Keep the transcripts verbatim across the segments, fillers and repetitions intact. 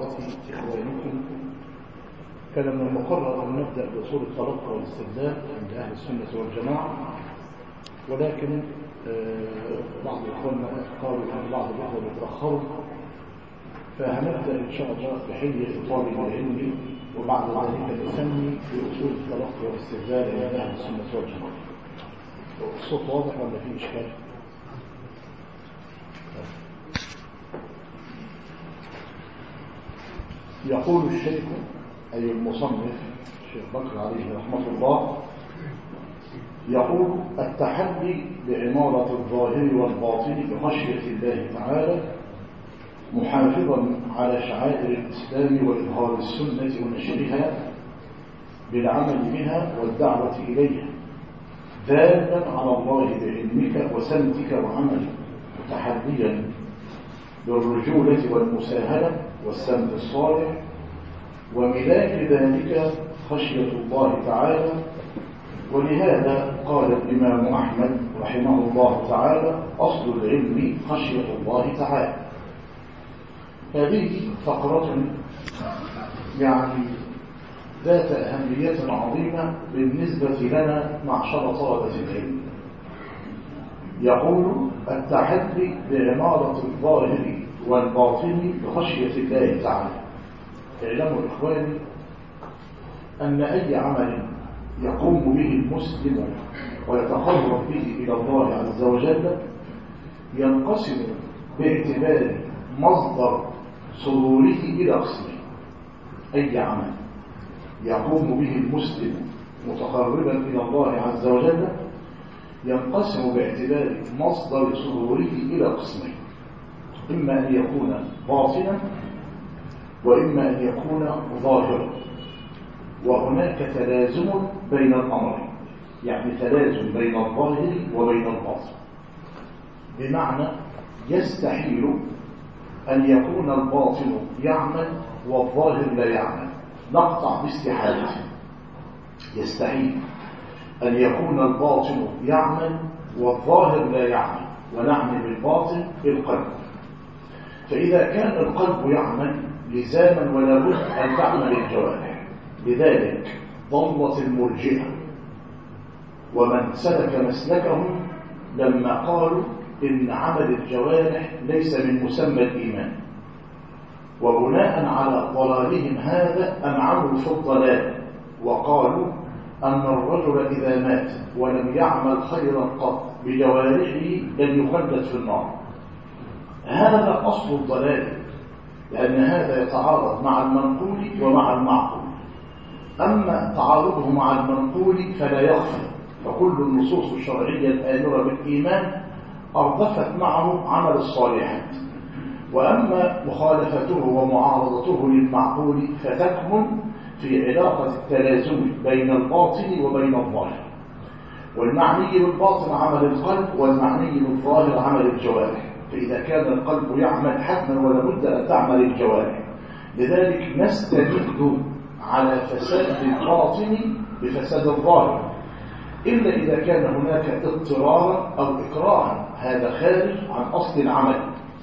دعوة إخوانكم. كان من المقرر أن نبدأ بأصول التلقي والاستدلال عند أهل السنة والجماعة، ولكن بعض إخواننا قالوا أن بعض الأخوة يتأخروا، فهنبدأ إن شاء الله بحلية طالب العلم، وبعد ذلك نسمي بأصول التلقي والاستدلال عند أهل السنة والجماعة. الصوت واضح ولا فيه إشكال؟ يقول الشيخ أي المصنف الشيخ بكر عليه رحمة الله، يقول: التحدي بعمارة الظاهر والباطن بخشية الله تعالى محافظا على شعائر الإسلام وإظهار السنة ونشرها بالعمل بها والدعوة إليها، دالا على الله بعلمك وسمتك وعملك، متحديا بالرجولة والمساهلة والسمت الصالح، وملاك ذلك خشية الله تعالى. ولهذا قال الإمام أحمد رحمه الله تعالى: أصل العلم خشية الله تعالى. هذه فقرة يعني ذات أهمية عظيمة بالنسبة لنا معشر طلبة العلم. يقول: التحدي بعمارة الظاهر والباطن بخشية الله تعالى. اعلموا إخواني أن أي عمل يقوم به المسلم ويتقرب به إلى الله عز وجل ينقسم باعتبار مصدر صدوره إلى قسمين. أي عمل يقوم به المسلم متقربا إلى الله عز وجل ينقسم باعتبار مصدر صدوره إلى قسمين: إما أن يكون باطنا وإما أن يكون ظاهرا. وهناك تلازم بين الأمرين، يعني تلازم بين الظاهر وبين الباطن، بمعنى يستحيل أن يكون الباطن يعمل والظاهر لا يعمل، نقطع باستحالته. يستحيل أن يكون الباطن يعمل والظاهر لا يعمل، ونعني بالباطن القلب. فإذا كان القلب يعمل لزاما ولا بد أن تعمل الجوارح. لذلك ضلت المرجئة ومن سلك مسلكهم لما قالوا إن عمل الجوارح ليس من مسمى الإيمان، وبناء على ضلالهم هذا أنعموا في الضلال وقالوا أن الرجل إذا مات ولم يعمل خيرا قط بجوارحه لن يخلد في النار. هذا أصل الضلال، لأن هذا يتعارض مع المنقول ومع المعقول. أما تعارضه مع المنقول فلا يخفى، فكل النصوص الشرعية الآمرة بالإيمان أردفت معه عمل الصالحات، وأما مخالفته ومعارضته للمعقول فتكمن في علاقة التلازم بين الباطن وبين الظاهر. والمعني بالباطن عمل القلب، والمعني بالظاهر عمل الجوارح. فإذا كان القلب يعمل حتما ولا بد أن تعمل الجوارح. لذلك نستند على فساد الباطن بفساد الظاهر، إلا إذا كان هناك اضطرارا أو إكراها، هذا خارج عن أصل العمل.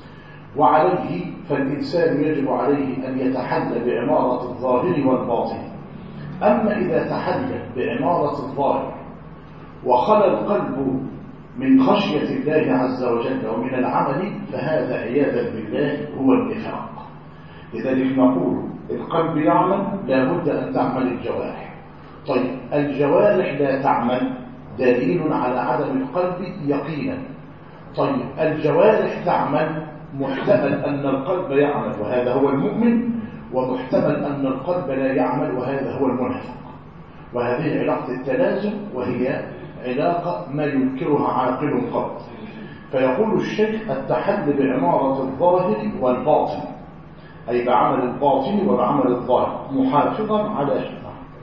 وعليه فالإنسان يجب عليه أن يتحلى بعمارة الظاهر والباطن. أما إذا تحلى بعمارة الظاهر وخلى القلب من خشية الله عز وجل ومن العمل، فهذا عياذا بالله هو النفاق. لذلك نقول القلب يعمل لا بد أن تعمل الجوارح. طيب الجوارح لا تعمل دليل على عدم القلب يقينا. طيب الجوارح تعمل، محتمل أن القلب يعمل وهذا هو المؤمن، ومحتمل أن القلب لا يعمل وهذا هو المنافق. وهذه علاقة التلازم، وهي علاقة ما ينكرها عاقل قط. فيقول الشيخ: التحدي بعمارة الظاهر والباطن، أي بعمل الباطن وبعمل الظاهر، محافظا على شيء.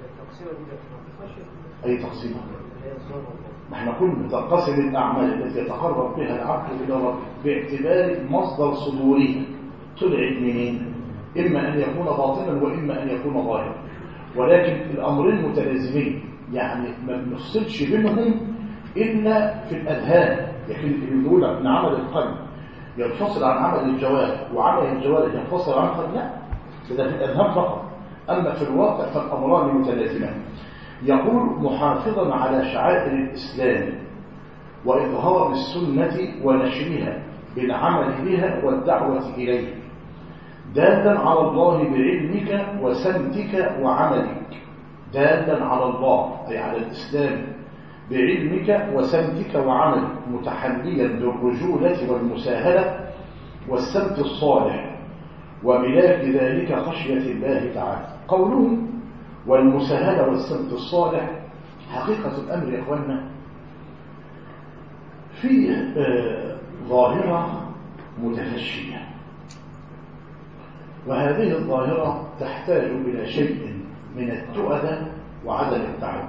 أي تقسيم؟ نحن كنا تنقسم الأعمال التي يتقرب بها العبد إلى ربه باعتبار مصدر صدوره. طلعت منين؟ إما أن يكون باطنا وإما أن يكون ظاهرا، ولكن الأمرين متلازمين، يعني ما بنفصلش بينهم إلا في الأذهان. لكن اللي يقول أن عمل القلب ينفصل عن عمل الجوارح وعمل الجوارح ينفصل عن القلب، لا، إذا في الأذهان فقط، أما في الواقع فالأمران متلازمان. يقول محافظا على شعائر الإسلام وإظهار السنة ونشرها بالعمل بها والدعوة إليه، دالا على الله بعلمك وسمتك وعملك، دالا على الله أي على الإسلام بعلمك وسمتك وعملك، متحليا بالرجولة والمساهلة والسمت الصالح، وملاك ذلك خشية الله تعالى. قوله والمساهلة والسمت الصالح حقيقة الأمر يا إخواننا في ظاهرة متفشية، وهذه الظاهرة تحتاج إلى شيء من التؤدة وعدم التعب،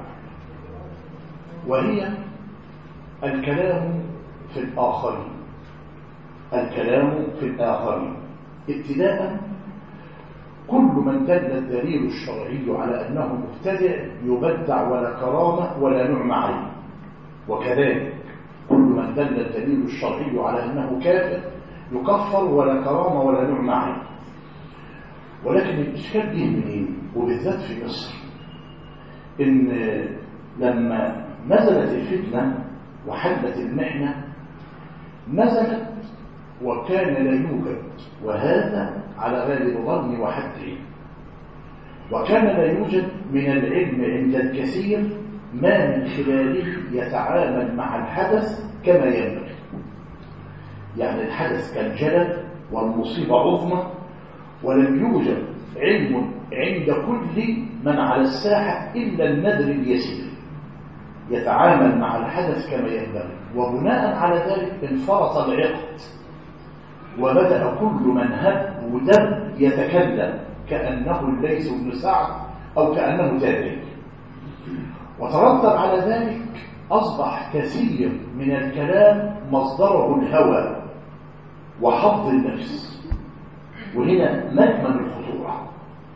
وهي الكلام في الآخرين. الكلام في الآخرين ابتداء، كل من دل الدليل الشرعي على أنه مبتدع يبدع ولا كرامة ولا نعم عليه، وكذلك كل من دل الدليل الشرعي على أنه كافر يكفر ولا كرامة ولا نعم عليه. ولكن الإشكال به منين؟ وبالذات في مصر، إن لما نزلت الفتنة وحلت المحنة نزلت وكان لا يوجد، وهذا على غالب ظني وحدي، وكان لا يوجد من العلم عند الكثير ما من خلاله يتعامل مع الحدث كما ينبغي. يعني الحدث كان جلل والمصيبة عظمى، ولم يوجد علم عند كل من على الساحة إلا النذر اليسير يتعامل مع الحدث كما ينبغي، وبناء على ذلك انفرط العقد، وبدأ كل من هب ودب يتكلم كأنه الليث بن سعد أو كأنه تابعي، وترتب على ذلك أصبح كثير من الكلام مصدره الهوى وحظ النفس، وهنا مكمن الخطورة.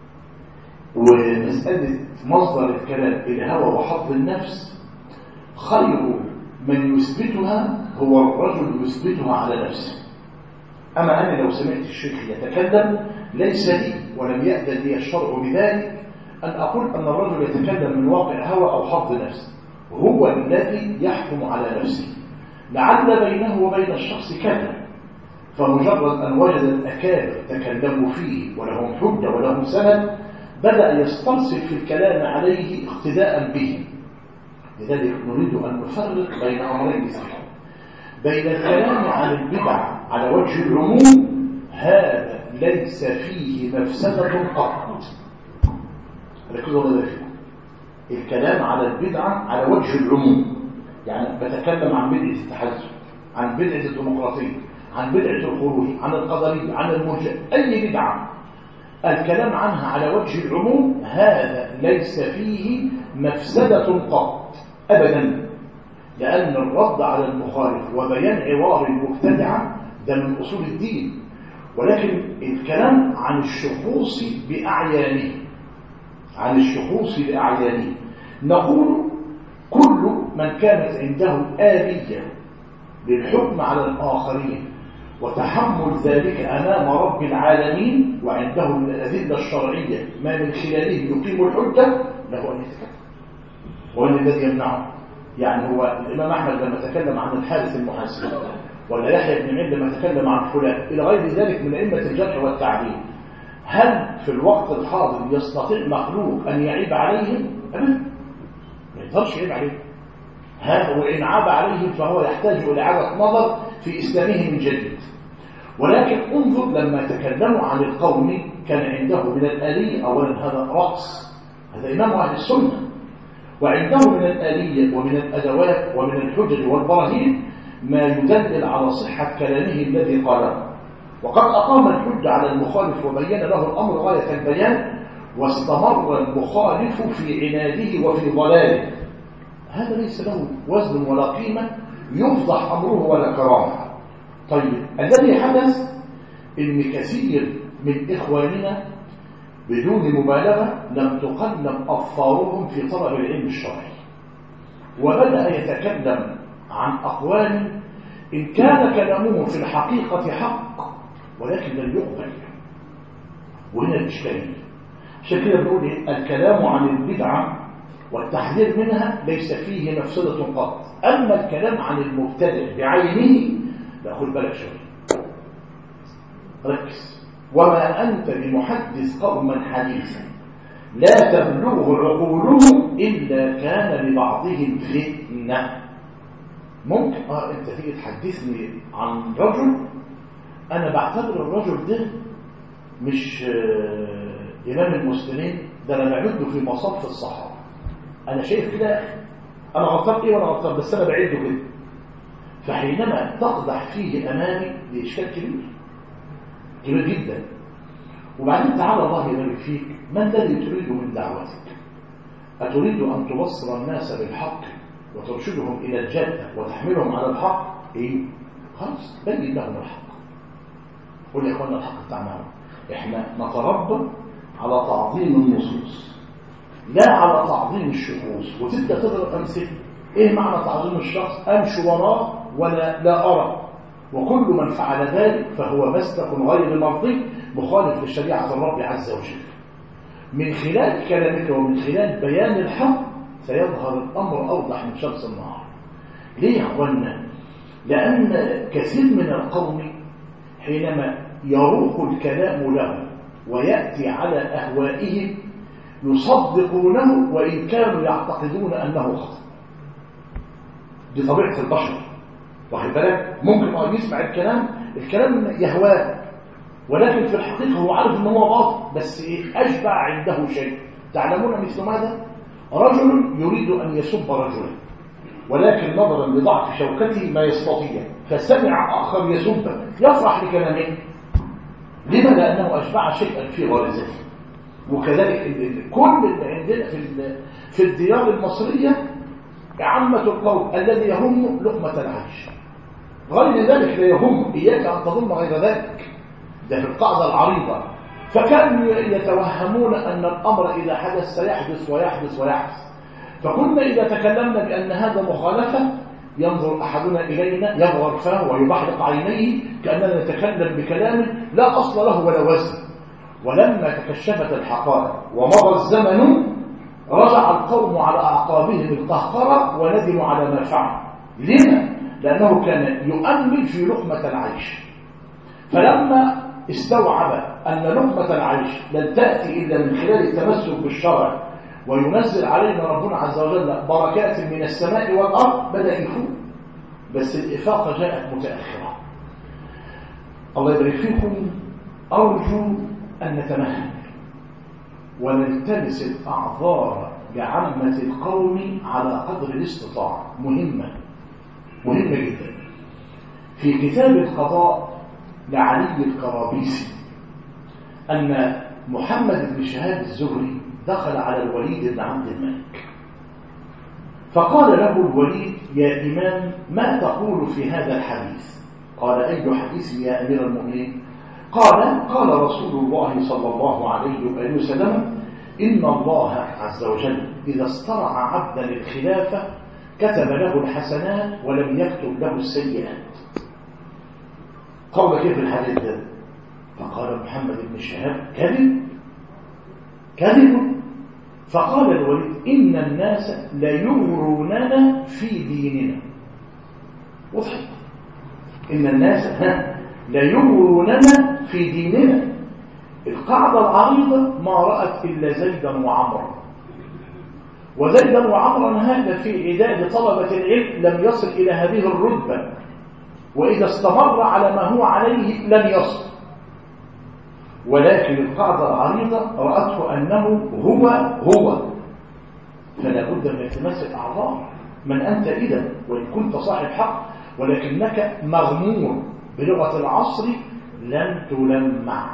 ومسألة مصدر الكلام الهوى وحظ النفس خير من يثبتها هو الرجل يثبتها على نفسه. أما أنا لو سمعت الشيخ يتكلم ليس لي ولم يأذن لي الشرع بذلك أن أقول أن الرجل يتكلم من واقع هوى أو حظ نفس، هو الذي يحكم على نفسه، لعل بينه وبين الشخص كذا، فمجرد أن وجد الأكابر تكلموا فيه ولهم حجة ولهم سند بدأ يسترسل في الكلام عليه اقتداء به. لذلك نريد أن نفرق بين أمرين اثنين: بين الكلام عن البدع على وجه العموم، هذا ليس فيه مفسدة قط، ركزوا على ذلك. الكلام على البدعة على وجه العموم، يعني بتكلم عن بدعة التحزب، عن بدعة الديمقراطية، عن بدعة الخروج، عن القدرية، عن المرجئة، أي بدعة الكلام عنها على وجه العموم هذا ليس فيه مفسدة قط أبدا، لأن الرد على المخالف وبيان عوار المبتدعة ده من أصول الدين. ولكن الكلام عن الشخوص بأعيانه، عن الشخوص بأعيانه نقول كل من كانت عنده آلية للحكم على الآخرين وتحمل ذلك أمام رب العالمين وعنده من الأدلة الشرعية ما من خلاله يقيم الحجة له أن يتكلم. وأن الذي يمنعه؟ يعني هو الإمام أحمد لما تكلم عن الحارث المحاسب، ولا يحيى بن معين لما تكلم عن فلان إلى غير ذلك من أئمة الجرح والتعديل، هل في الوقت الحاضر يستطيع مخلوق أن يعيب عليهم؟ أبدا، ما يقدرش يعيب عليهم. هذا وإن عاب عليهم فهو يحتاج إلى إعادة نظر في إسلامه من جديد. ولكن انظر لما تكلموا عن القوم كان عنده من الآلية أولا هذا رأس، هذا إمام أهل السنة، وعنده من الآلية ومن الأدوات ومن الحجج والبراهين ما يدلل على صحة كلامه الذي قاله، وقد أقام الحجة على المخالف وبين له الأمر غاية البيان، واستمر المخالف في عناده وفي ضلاله، هذا ليس له وزن ولا قيمة يفضح أمره ولا كرامة. طيب الذي حدث إن كثير من إخواننا بدون مبالغة لم تقلم أظفارهم في طلب العلم الشرعي، وبدأ يتكلم عن أقوال إن كان كلامه في الحقيقة حق ولكن لم يقبل، وهنا الإشكالية. عشان كده بنقول إيه؟ الكلام عن البدعة والتحذير منها ليس فيه مفسدة قط، أما الكلام عن المبتدع بعينه لا، خد بالك شوية، ركز. وما أنت بمحدث قوما حديثا لا تبلغ عقولهم إلا كان لبعضهم فتنة. ممكن اه انت تيجي تحدثني عن رجل انا بعتبر الرجل ده مش آه امام المسلمين، ده انا بعده في مصاف الصحابه، انا شايف كده انا غلطان ايه وانا غلطان، بس انا بعده كده. فحينما تقدح فيه امامي دي اشكال كبير كبير جدا. وبعدين تعالى الله يبارك فيك، ما الذي تريد من دعوتك؟ اتريد ان توصل الناس بالحق وترشدهم إلى الجنة وتحملهم على الحق؟ إيه؟ خلاص بين لهم الحق. قل يا إخوانا الحق بتاعنا إحنا نتربى على تعظيم النصوص لا على تعظيم الشخوص. وتبدأ تضرب أمثلة. إيه معنى تعظيم الشخص؟ أمشي وراه ولا لا أرى، وكل من فعل ذلك فهو مسلك غير مرضي مخالف لشريعة الرب عز وجل. من خلال كلامك ومن خلال بيان الحق سيظهر الأمر أوضح من شمس النهار. ليه يا أخوانا؟ لأن كثير من القوم حينما يروق الكلام له ويأتي على أهوائهم يصدقونه وإن كانوا يعتقدون أنه خطأ. دي طبيعة البشر، واخد بالك؟ ممكن أن يسمع الكلام الكلام يهواه، ولكن في الحقيقة هو عارف أنه هو باطل، بس إيه؟ أشبع عنده شيء. تعلمون مثل ماذا؟ رجل يريد أن يسب رجلا، ولكن نظرا لضعف شوكته ما يستطيع، فسمع آخر يسبه يفرح لكلامه. لما؟ لأنه أشبع شيئا في غريزته. وكذلك كل اللي عندنا في في الديار المصرية عامة القوم الذي يهم لقمة العيش، غير ذلك لا يهم. إياك أن تظن غير ذلك، ده في القاعدة العريضة. فكانوا يتوهمون أن الأمر إذا حدث سيحدث ويحدث ويحدث. فكنا إذا تكلمنا بأن هذا مخالفة ينظر أحدنا إلينا يغرق فاه ويبحلق عينيه كأننا نتكلم بكلام لا أصل له ولا وزن. ولما تكشفت الحقائق ومضى الزمن رجع القوم على أعقابهم القهقرة وندموا على ما فعل. لما؟ لأنه كان يؤمل في لقمة العيش. فلما استوعب أن لقمة العيش لن تأتي إلا من خلال التمسك بالشرع وينزل علينا ربنا عز وجل بركات من السماء والأرض، بدأ يفوق. بس الإفاقة جاءت متأخرة. الله يبارك فيكم. أرجو أن نتمهل ونلتمس الأعذار لعامة القوم على قدر الاستطاعة. مهمة مهمة جدا. في كتاب القضاء لعلي الكرابيسي أن محمد بن شهاب الزهري دخل على الوليد بن عبد الملك فقال له الوليد: يا إمام، ما تقول في هذا الحديث؟ قال: أي حديث يا أمير المؤمنين؟ قال: قال رسول الله صلى الله عليه وآله وسلم: إن الله عز وجل إذا استرعى عبدا الخلافة كتب له الحسنات ولم يكتب له السيئات. قال: كيف الحديث ده؟ فقال محمد بن شهاب: كذب كذب. فقال الوليد: إن الناس ليغروننا في ديننا. وضحت؟ إن الناس ليغروننا في ديننا. القاعدة العريضة ما رأت إلا زيدا وعمرا، وزيدا وعمرا هذا في عداد طلبة العلم لم يصل إلى هذه الرتبة، وإذا استمر على ما هو عليه لن يصل. ولكن القاعدة العريضة رأته أنه هو هو، فلا بد من التماس الأعذار. من أنت إذا؟ وإن كنت صاحب حق ولكنك مغمور بلغة العصر لن تلمع،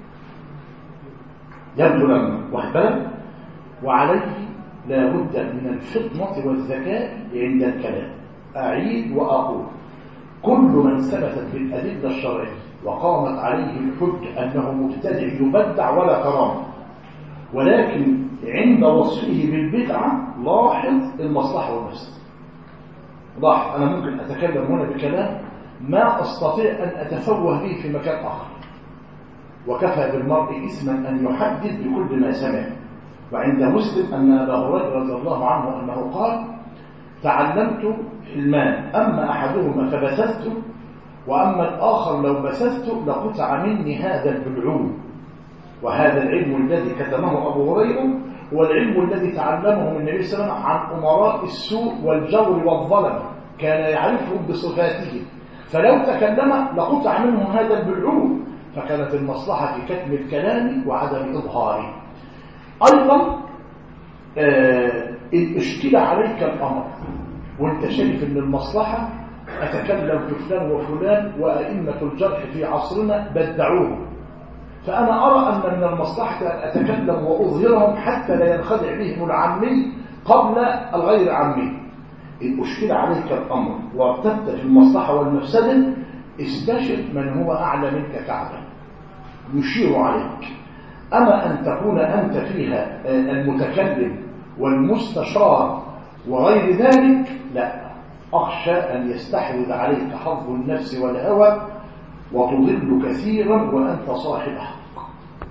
لن تلمع. واحد وعليه لا بد من الفطنة والذكاء عند الكلام. أعيد وأقول: كل من ثبتت بالأدلة الشرعية وقامت عليه الحجة أنه مبتدع يبدع ولا كرامة، ولكن عند وصفه بالبدعة لاحظ المصلحة والمفسدة. لاحظ، أنا ممكن أتكلم هنا بكلام ما أستطيع أن أتفوه به في مكان آخر، وكفى بالمرء إثما أن يحدث بكل ما سمع. وعند مسلم أن أبا هريرة رضي الله عنه أنه قال: تعلمت حلمان، أما أحدهما فبثثته، وأما الآخر لو بثثته لقطع مني هذا البلعوم. وهذا العلم الذي كتمه أبو هريرة هو العلم الذي تعلمه من النبي صلى الله عليه وسلم عن أمراء السوء والجور والظلم، كان يعرفهم بصفاتهم، فلو تكلم لقطع منهم هذا البلعوم، فكانت المصلحة في كتم الكلام وعدم إظهاره. أيضا آه إن اشتل عليك الأمر وانت شايف ان المصلحة أتكلم في فلان وفلان وأئمة الجرح في عصرنا بدعوه، فأنا أرى أن من المصلحة أن أتكلم وأظهرهم حتى لا ينخدع بهم العامي قبل الغير عامي. إن أشكل عليك الأمر وارتبت في المصلحة والمفسدة استشر من هو أعلى منك كعبا يشير عليك. أما أن تكون أنت فيها المتكلم والمستشار وغير ذلك لا، أخشى أن يستحوذ عليك حظ النفس والهوى وتضل كثيرا وأنت صاحب حق.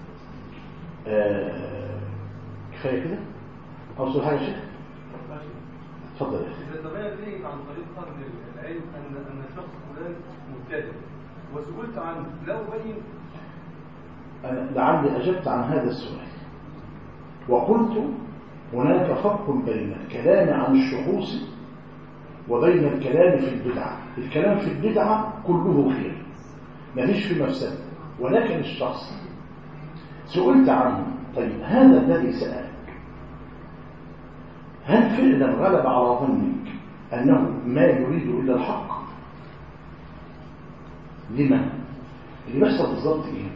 آه كفاية كده؟ أوصل حاجة شيخ؟ تفضل يا أخي. إذا تبين لي عن طريق قرن العلم أن أن الشخص فلان مبتدع وسئلت عنه لا أبين. أنا لعلي أجبت عن هذا السؤال وقلت هناك فرق بين الكلام عن الشخوص وبين الكلام في البدعة. الكلام في البدعة كله خير مفيش في مفسدة، ولكن الشخص سئلت عنه. طيب هذا الذي سألك هل فعلا غلب على ظنك أنه ما يريد إلا الحق؟ لما؟ اللي بيحصل بالضبط إيه؟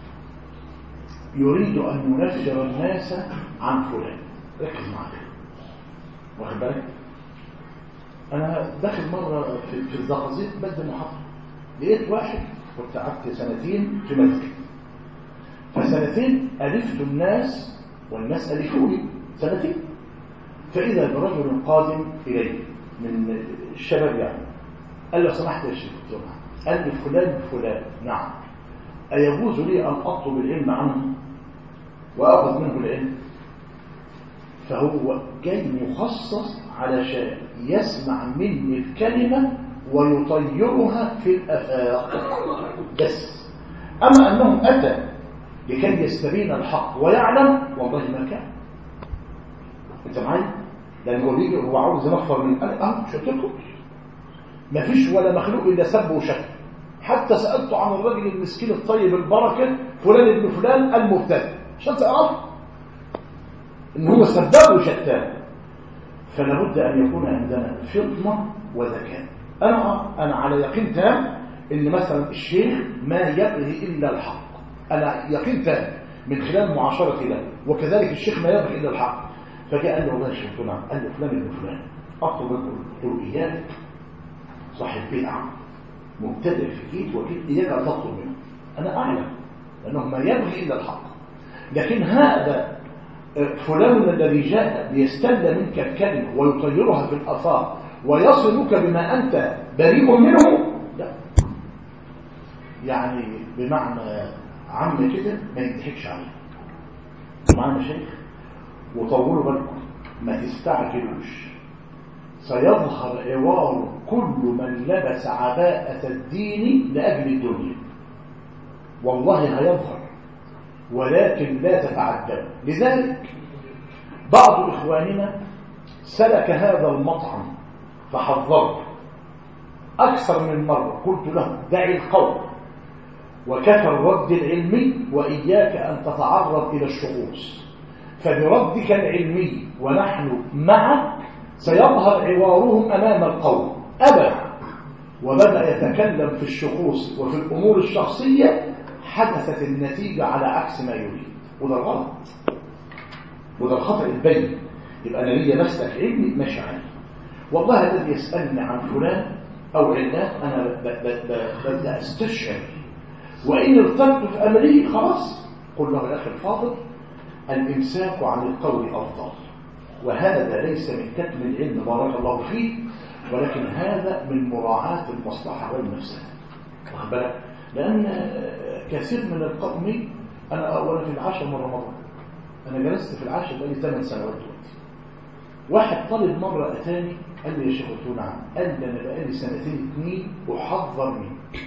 يريد أن ينفر الناس عن فلان. ركز معايا واخد بالك؟ أنا داخل مرة في, في الزقازيق بدي محاضرة، لقيت واحد كنت قعدت سنتين في مسجد، فسنتين ألفت الناس والناس ألفوني سنتين، فإذا برجل قادم إلي من الشباب يعني قال له سمحت يا شيخ، قال لي فلان فلان نعم، أيجوز لي أن أطلب العلم عنه وأخذ منه العلم؟ فهو جاي مخصص علشان يسمع مني الكلمة ويطيرها في الآفاق بس. أما أنه أتى لكي يستبين الحق ويعلم والله ما كان. أنت معايا؟ لأن هو بيجي هو عاوز ينفر من قال أه مش قلت لكم ما فيش ولا مخلوق إلا سب وشتم. حتى سألته عن الرجل المسكين الطيب البركة فلان ابن فلان المبتدع عشان تعرف إن هو سباب وشتان. فلا بد أن يكون عندنا فطنة وذكاء. أنا أنا على يقين تام إن مثلا الشيخ ما يبغي إلا الحق، أنا يقين تام من خلال معاشرتي له، وكذلك الشيخ ما يبغي إلا الحق. فجاء قال له والله يا شيخ نعم، قال له فلان ابن فلان أطلب منكم إياك صاحب بدعة مبتدع في كيت وكيت إياك أن تطلب منه. أنا أعلم لأنه ما يبغي إلا الحق، لكن هذا فلان الذي جاء ليستل منك الكلمة ويطيرها في الآفاق ويصلك بما أنت بريء منه، لا، يعني بمعنى عام كده ما يضحكش عليه. معنا شيخ وطولوا بالكم ما تستعجلوش، سيظهر عوار كل من لبس عباءة الدين لأجل الدنيا، والله هيظهر، ولكن لا تتعجل. لذلك بعض إخواننا سلك هذا المطعم فحذرت أكثر من مرة، قلت له دعي القول وكفى الرد العلمي وإياك أن تتعرض إلى الشخوص، فبردك العلمي ونحن معك سيظهر عوارهم أمام القوم. أبدا، وبدأ يتكلم في الشخوص وفي الأمور الشخصية، حدثت النتيجة على عكس ما يريد، وده الغلط وده الخطأ البين. يبقى أنا ليا مسلك علمي ماشي عليه، والله الذي يسألني عن فلان أو علان أنا بدأ أستشعر، وإن ارتبت في أمري خلاص قل له يا أخي الفاضل الإمساك عن القول أفضل، وهذا ليس من كتم العلم بارك الله فيه، ولكن هذا من مراعاة المصلحة والمفسدة. واخد بالك؟ لأن كثير من القوم، أنا أولا في العاشر من رمضان، أنا جلست في العاشر بقالي ثمان سنوات دلوقتي. واحد طالب مرة أتاني قال لي يا شيخ، قلت له نعم. قال لي أنا بقالي سنتين اتنين أحذر منك،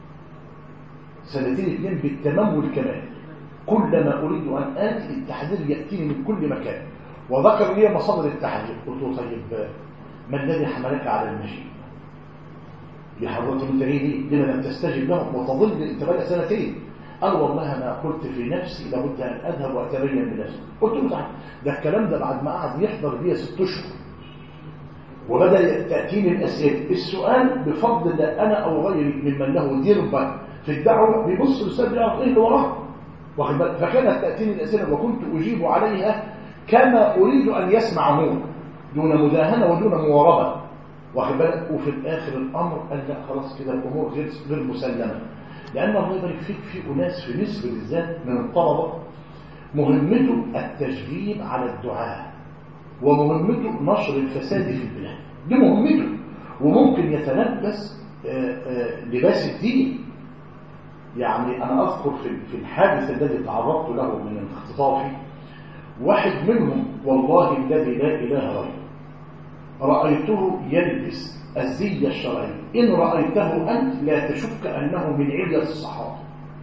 سنتين اتنين بالتمام والكمال، كلما أريد أن آتي التحذير يأتيني من كل مكان، وذكر لي مصادر التحذير. قلت له طيب ما الذي حملك على المجيء؟ لحضرتك انت ليه لما لم تستجب لهم وتظل انت بقى سنتين؟ قال والله انا قلت في نفسي لابد ان اذهب واتبين بنفسي. قلت له تعال، ده الكلام ده بعد ما قعد يحضر بيا ست اشهر وبدا تاتيني الاسئله. السؤال بفضل الله انا او غيري ممن له دربه في الدعوه بيبص للسؤال يعرف ايه اللي وراه، واخد بالك؟ فكانت تاتيني الاسئله وكنت اجيب عليها كما اريد ان يسمع هو، دون مداهنه ودون مواربه، واخد بالك؟ وفي الاخر الامر قال لا خلاص كده الامور غير غير مسلمه. لان الله يبارك فيك في اناس في مصر بالذات من الطلبه مهمته التشجيع على الدعاء، ومهمته نشر الفساد في البلاد، دي مهمته، وممكن يتلبس لباس الدين. يعني انا اذكر في الحادث الذي تعرضت له من اختطافي، واحد منهم والله الذي لا اله غيره رأيته يلبس الزي الشرعي، إن رأيته أنت لا تشك أنه من علية الصحابة،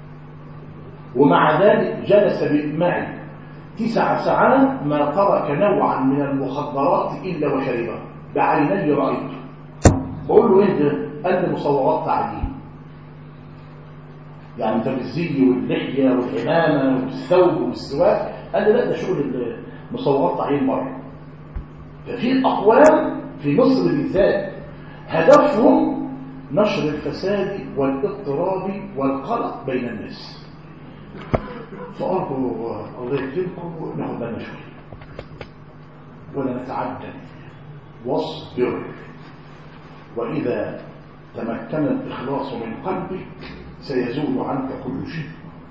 ومع ذلك جلس معي تسع ساعات ما ترك نوعا من المخدرات إلا وشربه، بعيني رأيته. بقول له إيه ده؟ قال لي مصورات تعليم. يعني أنت بالزي واللحية والعمامة والثوب والسواك؟ قال لي لا ده شغل مصورات تعليم مرة. ففي أقوام في مصر بالذات هدفهم نشر الفساد والاضطراب والقلق بين الناس. فأرجو الله يكرمكم وناخد بالنا شوية ولا نتعجل، واصبر، وإذا تمكن الإخلاص من قلبك سيزول عنك كل شيء.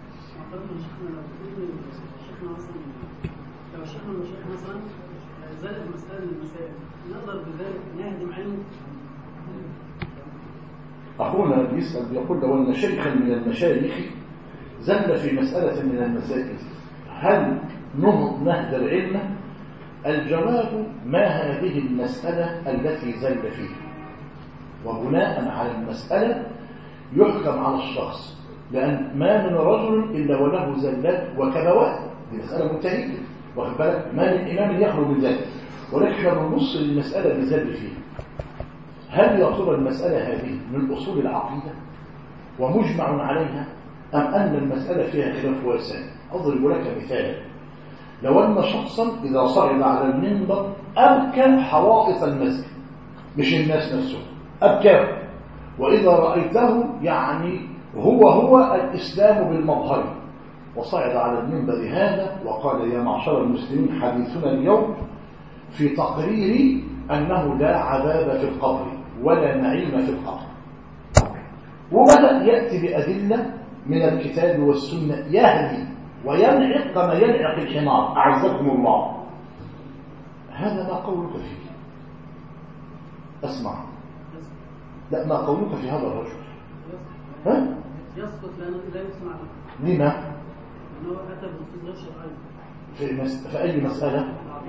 لو شيخنا المشايخ مثلا زاد مسائل المسائل نقدر بذلك نهدم علمه. أخونا بيسأل بيقول لو أن شيخا من المشايخ زل في مسألة من المسائل هل نهدر علمه؟ الجواب ما هذه المسألة التي زل فيها، وبناء على المسألة يحكم على الشخص، لأن ما من رجل إلا وله زلات وكبوات، دي مسألة منتهية، واخد بالك؟ ما من إمام يخلو من ذلك، ولكن لما نبص للمسألة اللي زل فيها، هل يا ترى المسألة هذه من أصول العقيدة ومجمع عليها، أم أن المسألة فيها خلاف واسع؟ أضرب لك مثالا، لو أن شخصا إذا صعد على المنبر أبكى حوائط المسجد، مش الناس نفسهم، أبكى، وإذا رأيته يعني هو هو الإسلام بالمظهر، وصعد على المنبر هذا وقال يا معشر المسلمين حديثنا اليوم في تقرير أنه لا عذاب في القبر ولا نعيم في القبر، وبدأ يأتي بأدلة من الكتاب والسنة يهدي وينعق كما ينعق الحمار، أعزكم الله. هذا ما قولك فيه؟ أسمع، لا ما قولك في هذا الرجل؟ ها؟ يسقط لأنه لا يسمع له. لما؟ لأنه أتى بنصوص شرعية في, مس... في أي مسألة؟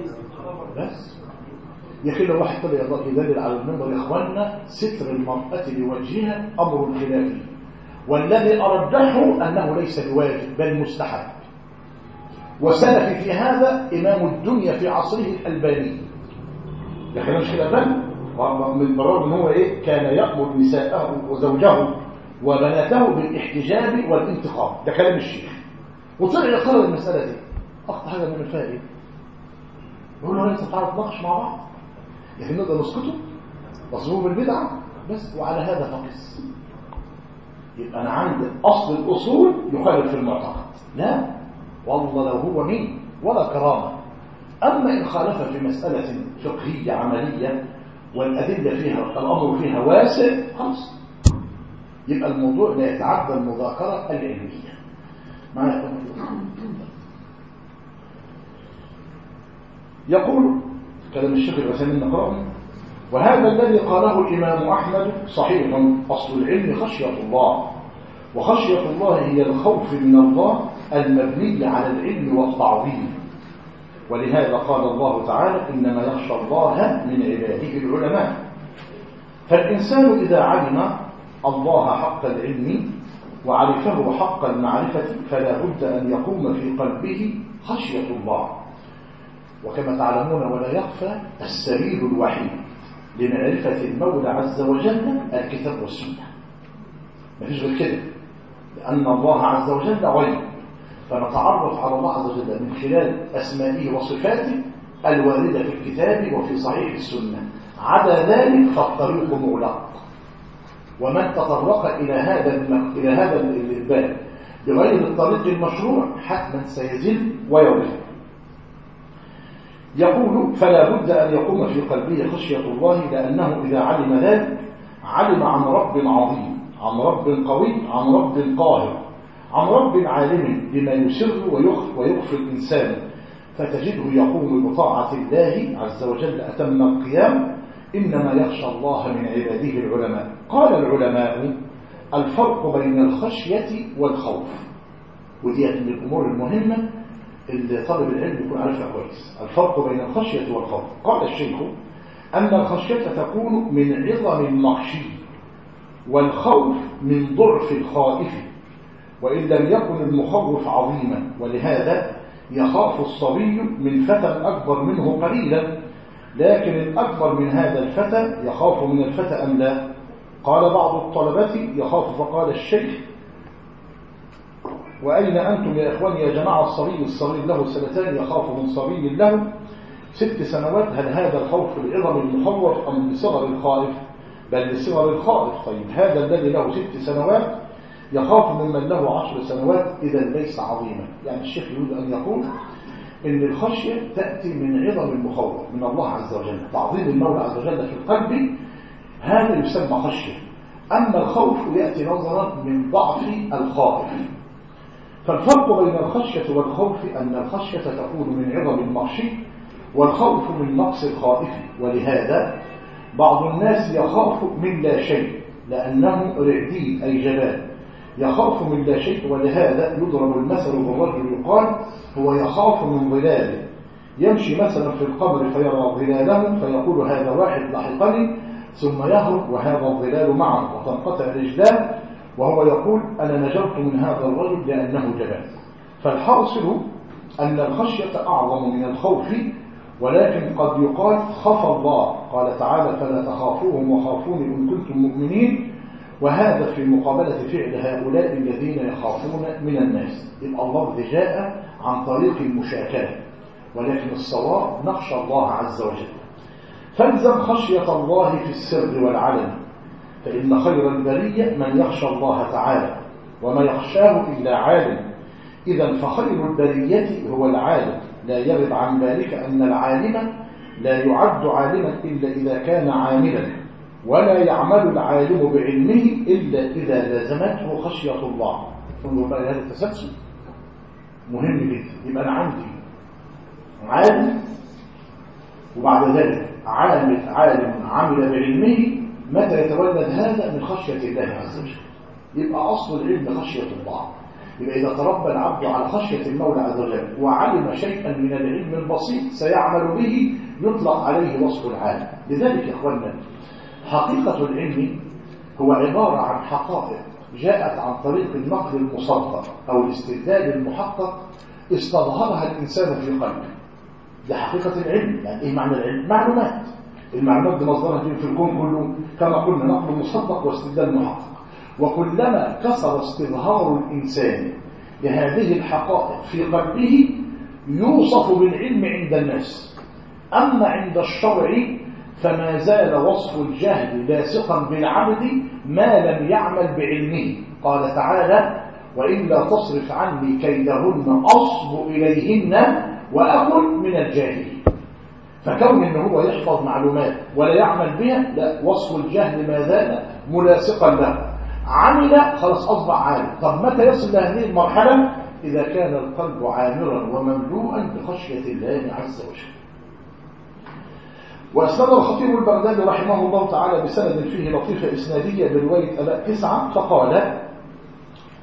بس يا أخي لو واحد طلع الله يدلل على المنبر يا إخواننا ستر المرأة لوجهها أمر خلافي، والذي أرجحه أنه ليس بواجب بل مستحب، وسلفي في هذا إمام الدنيا في عصره الألباني، لكن مش كده بل من برغم هو إيه كان يأمر نساءه وزوجه وبناته بالاحتجاب والانتقام، ده كلام الشيخ، وطلع يقرر المسألة دي. أخطأ هذا من الفائدة، يقول له ليس تعرف نقش مع بعض، لكن نقدر نسكته وصفوه بالبدعة بس، وعلى هذا فقس. يبقى أنا عند أصل الأصول يخالف في المعتقد، لا والله لو هو مين ولا كرامة. أما إن خالف في مسألة فقهية عملية والأدلة فيها الأمر فيها واسع خلاص، يبقى الموضوع لا يتعدى المذاكرة العلمية. معايا يقول كلام الشيخ العثيمين نقرأه: وهذا الذي قاله الإمام أحمد صحيح، أصل العلم خشية الله، وخشية الله هي الخوف من الله المبني على العلم والتعظيم. ولهذا قال الله تعالى إنما يخشى الله من عباده العلماء. فالإنسان إذا علم الله حق العلم وعرفه حق المعرفة فلا بد أن يقوم في قلبه خشية الله. وكما تعلمون ولا يخفى السبيل الوحيد لمعرفة المولى عز وجل الكتاب والسنة، ما فيش غير كده، لأن الله عز وجل غيب، فنتعرف على الله عز وجل من خلال أسمائه وصفاته الواردة في الكتاب وفي صحيح السنة. عدا ذلك فالطريق مغلق، ومن تطرق إلى هذا إلى هذا الباب بغير الطريق المشروع حتما سيزل ويضل. يقول فلا بد أن يقوم في قلبه خشية الله، لأنه إذا علم ذلك علم عن رب عظيم، عن رب قوي، عن رب قاهر، عن رب عالم بما يسر ويخفي الإنسان، فتجده يقوم بطاعة الله عز وجل أتم القيام. إنما يخشى الله من عباده العلماء. قال العلماء الفرق بين الخشية والخوف، ودي من الأمور المهمة اللي طالب العلم يكون عارفها كويس. الفرق بين الخشية والخوف. قال الشيخ أن الخشية تكون من عظم المخشي، والخوف من ضعف الخائف، وإن لم يكن المخوف عظيما، ولهذا يخاف الصبي من فتى أكبر منه قليلا، لكن الأكبر من هذا الفتى يخاف من الفتى أم لا؟ قال بعض الطلبة يخاف، فقال الشيخ وأين أنتم يا إخواني يا جماعة؟ الصبي الصغير له سنتان يخاف من صبي له ست سنوات، هل هذا الخوف العظم المخوف أم لصغر الخائف؟ بل لصغر الخائف. طيب هذا الذي له ست سنوات يخاف ممن له عشر سنوات، إذا ليس عظيما. يعني الشيخ يريد أن يقول إن الخشية تأتي من عظم المخوف من الله عز وجل، تعظيم المولى عز وجل في القلب، هذا يسمى خشية. أما الخوف يأتي نظرا من ضعف الخائف. فالفرق بين الخشية والخوف أن الخشية تكون من عظم المخشي، والخوف من نقص الخائف. ولهذا بعض الناس يخاف من لا شيء لأنه رعديد أي جبان، يخاف من لا شيء. ولهذا يضرب المثل بالرجل يقال هو يخاف من ظلاله، يمشي مثلا في القبر فيرى ظلاله فيقول هذا واحد لحقني، ثم يهرب وهذا الظلال معه وتنقطع رجلاه، وهو يقول أنا نجوت من هذا الرجل لأنه جبان. فالحاصل أن الخشية أعظم من الخوف، ولكن قد يقال خاف الله، قال تعالى فلا تخافوهم وخافون إن كنتم مؤمنين، وهذا في مقابلة فعل هؤلاء الذين يخافون من الناس. يبقى اللفظ جاء عن طريق المشاكلة، ولكن الصواب نخشى الله عز وجل. فالزم خشية الله في السر والعلن، فإن خير البرية من يخشى الله تعالى، وما يخشاه إلا عالم. إذا فخير البرية هو العالم. لا يغب عن ذلك أن العالم لا يعد عالما إلا إذا كان عاملا، ولا يعمل العالم بعلمه إلا إذا لازمته خشية الله. انظر بقى هذا التسلسل مهم جدا. يبقى أنا عندي عالم، وبعد ذلك عالم عالم عمل بعلمه. متى يتولد هذا؟ من خشية الله عز وجل. يبقى أصل العلم خشية الله. يبقى إذا تربى العبد على خشية المولى عز وجل وعلم شيئا من العلم البسيط سيعمل به، يطلق عليه وصف العالم. لذلك يا إخواننا حقيقة العلم هو عبارة عن حقائق جاءت عن طريق النقل المصدق أو الاستدلال المحقق استظهرها الإنسان في قلبه. ده حقيقة العلم. يعني إيه معنى العلم؟ معلومات. المعلومات دي مصدرها في الكون كله كما قلنا نقل مصدق واستدلال محقق. وكلما كثر استظهار الإنسان لهذه الحقائق في قلبه يوصف بالعلم عند الناس. أما عند الشرع فما زال وصف الجهل لاصقا بالعبد ما لم يعمل بعلمه. قال تعالى وإلا تصرف عني كيدهن أصب إليهن وأكن من الجاهلين. فكون إنه هو يحفظ معلومات ولا يعمل بها، لا، وصف الجهل ما زال ملاصقا له. عمل خلاص أصبح عالم. طب متى يصل لهذه المرحلة؟ إذا كان القلب عامرا ومملوءا بخشية الله عز وجل. وأسند الخطيب البغدادي رحمه الله تعالى بسند فيه لطيفة إسنادية برواية أباء تسعة فقال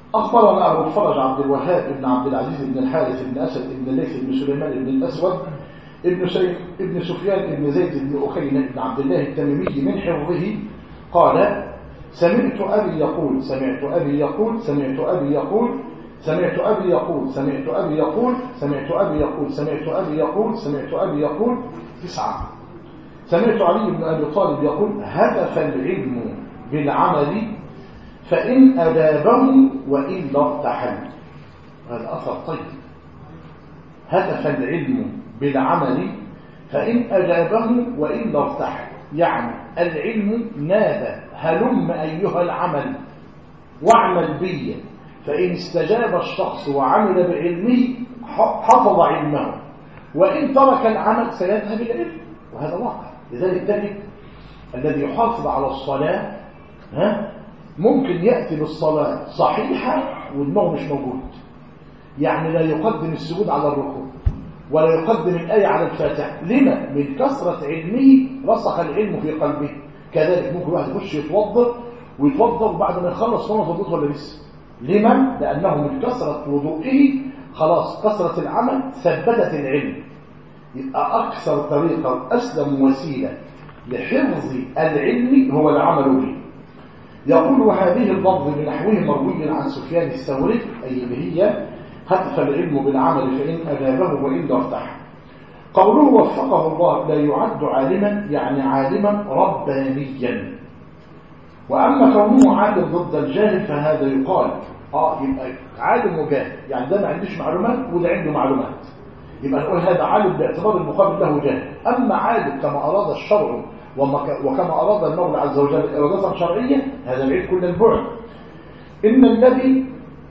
أخبرنا أبو الفرج عبد الوهاب بن عبد العزيز بن الحارث بن أسد بن الليث بن سليمان بن الأسود ابن سي... ابن سفيان بن زيد بن أخينة بن عبد الله التميمي من حفظه قال سمعت أبي يقول سمعت أبي يقول سمعت أبي يقول سمعت أبي يقول سمعت أبي يقول سمعت أبي يقول سمعت أبي يقول سمعت أبي يقول تسعة. سمعت علي بن أبي طالب يقول هدف العلم بالعمل فإن أدابه وإلا ارتحل. هذا أثر طيب. هدف العلم بالعمل فإن أجابه وإلا ارتحل، يعني العلم نادى هلم أيها العمل واعمل بي، فإن استجاب الشخص وعمل بعلمه حفظ علمه، وإن ترك العمل سيذهب العلم، وهذا واقع. لذلك تجد الذي يحافظ على الصلاة ها ممكن يأتي بالصلاة صحيحة ودماغه مش موجود، يعني لا يقدم السجود على الركوع ولا يقدم الآية على الفاتحة. لما؟ من كثرة علمه رسخ العلم في قلبه. كذلك ممكن واحد يخش يتوضا ويتوضا وبعد ما يخلص صلاة وضوء ولا لسه. لما؟ لأنه من كثرة وضوئه خلاص كثرة العمل ثبتت العلم. يبقى أكثر طريقة وأسلم وسيلة لحفظ العلم هو العمل به. يقول وهذه اللفظ بنحوه مروي عن سفيان الثوري، أي اللي هي هدف العلم بالعمل فإن أجابه وإلا ارتاح. قوله وفقه الله لا يعد عالما يعني عالما ربانيا. وأما كونه عالم ضد الجاهل فهذا يقال اه يبقى عالم وجاهل، يعني ده ما عندوش معلومات وده عنده معلومات، يبقى نقول هذا عالم باعتبار المقابل له جاهل. أما عالم كما أراد الشرع وكما أراد المولى عز وجل إرادة شرعية هذا بعيد كل البعد. إن الذي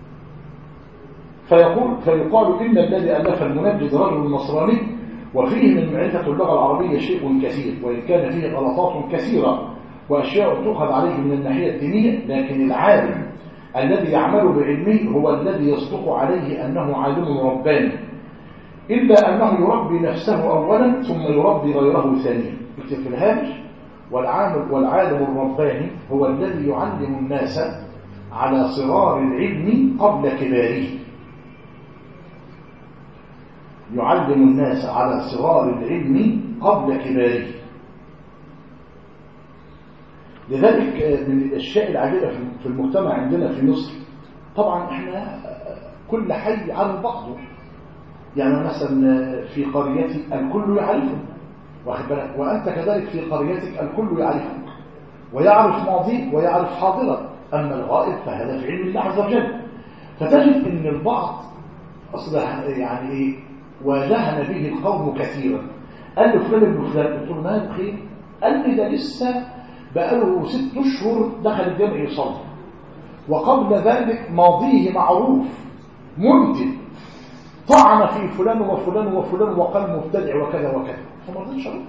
فيقول فيقال إن الذي ألف المنجد رجل نصراني وفيه من معرفة اللغة العربية شيء كثير، وإن كان فيه غلطات كثيرة وأشياء تؤخذ عليه من الناحية الدينية، لكن العالم الذي يعمل بعلمه هو الذي يصدق عليه أنه عالم رباني، إلا أنه يربي نفسه أولا ثم يربي غيره ثانيا. اكتب في الهامش والعالم, والعالم الرباني هو الذي يعلم الناس على صغار العلم قبل كباره، يعلم الناس على صغار العلم قبل كباره. لذلك من الأشياء العجيبة في المجتمع عندنا في مصر، طبعا احنا كل حي عن بعضه، يعني مثلا في قريتي الكل يعرفه واخد بالك، وأنت كذلك في قريتك الكل يعرفك ويعرف ماضيك ويعرف حاضرك، أما الغائب فهذا في علم الله عز وجل. فتجد أن البعض أصلا يعني إيه واجهنا به القوم كثيرا، قال له فلان ابن فلان، قلت له ما بخير؟ قال لي ده لسه بقاله ست أشهر دخل الجامع يصلي، وقبل ذلك ماضيه معروف منتج طعن في فلان وفلان وفلان وقال مبتدع وكذا وكذا، فما رضيتش ارد،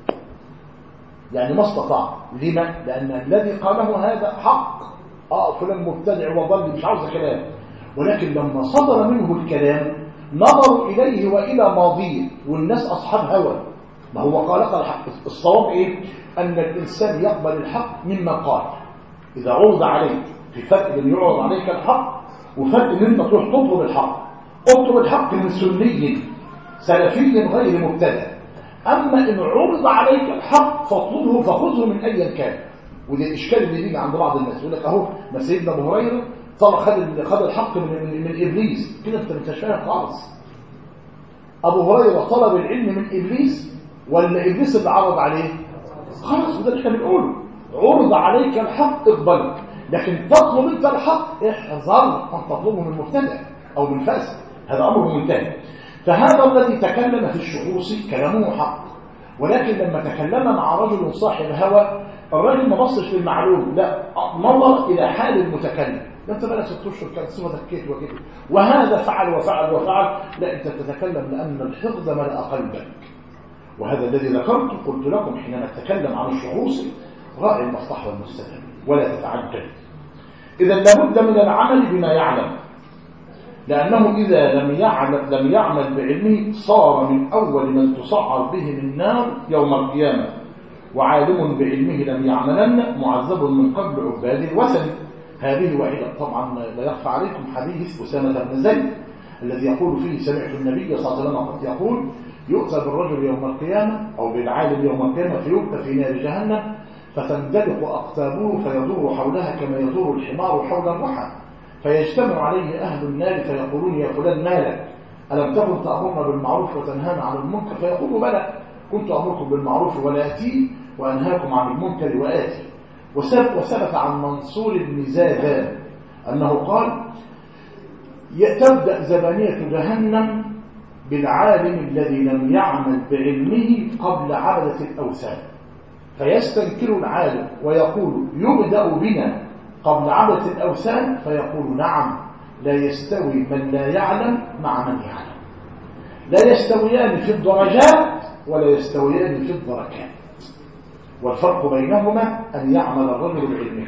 يعني ما استطاع. لما؟ لأن الذي قاله هذا حق، اه فلان مبتدع وضل مش عاوز كلام، ولكن لما صدر منه الكلام نظروا إليه وإلى ماضيه، والناس أصحاب هوى. ما هو قال الحق، الصواب إيه؟ أن الإنسان يقبل الحق مما قال. إذا عرض عليك، في فرق بين يعرض عليك الحق وفرق ان انت تروح تطلب الحق. اطلب الحق من سني سلفي غير مبتدع. أما إن عرض عليك الحق فاطلبه فخذه من أي كان. وده الإشكال اللي بيجي عند بعض الناس، يقول لك أهو ما سيدنا أبو هريرة طلع خد خد الحق من, من, من إبليس، كده أنت مش فاهم خالص. أبو هريرة طلب العلم من إبليس ولا إبليس اللي عرض عليه؟ خلاص، وده اللي احنا بنقوله، عرض عليك الحق اقبله، لكن تطلب انت الحق احذر ان تطلبه من مبتدع او من فاسد، هذا امر منتهي. فهذا الذي تكلم في الشخوص كلامه حق، ولكن لما تكلم مع رجل صاحب هوى الراجل ما بصش للمعلوم، لا نظر الى حال المتكلم. لا انت بقى ست اشهر كانت صفه كيت وكده وهذا فعل وفعل وفعل، لا انت تتكلم لان الحقد ملأ قلبك. وهذا الذي ذكرته قلت لكم حينما نتكلم عن الشخوص، راعي المصلحه والمستقبل ولا تتعجل. اذا لابد من العمل بما يعلم، لأنه إذا لم يعمل, لم يعمل بعلمه صار من أول من تصعر به من نار يوم القيامة. وعالم بعلمه لم يعملن معذب من قبل عباد الوثن. هذه واحدة. طبعا لا يخفى عليكم حديث أسامة بن زيد الذي يقول فيه سمعت النبي صلى الله عليه وسلم قد يقول يؤتى بالرجل يوم القيامة أو بالعالم يوم القيامة فيؤتى في نار جهنم فتندلق أقطابه فيدور حولها كما يدور الحمار حول الرحى فيجتمع عليه أهل النار فيقولون يا فلان مالك ألم تكن تأمرنا بالمعروف وتنهانا عن المنكر؟ فيقول بلى كنت أمركم بالمعروف ولا آتي وأنهاكم عن المنكر وآتي. وثبت عن منصور بن زاذان أنه قال تبدأ زبانية جهنم بالعالم الذي لم يعمل بعلمه قبل عبدة الأوثان فيستنكر العالم ويقول يبدأ بنا قبل عبدة الأوثان فيقول نعم لا يستوي من لا يعلم مع من يعلم لا يستويان في الدرجات ولا يستويان في الدركات والفرق بينهما أن يعمل الرجل بعلمه.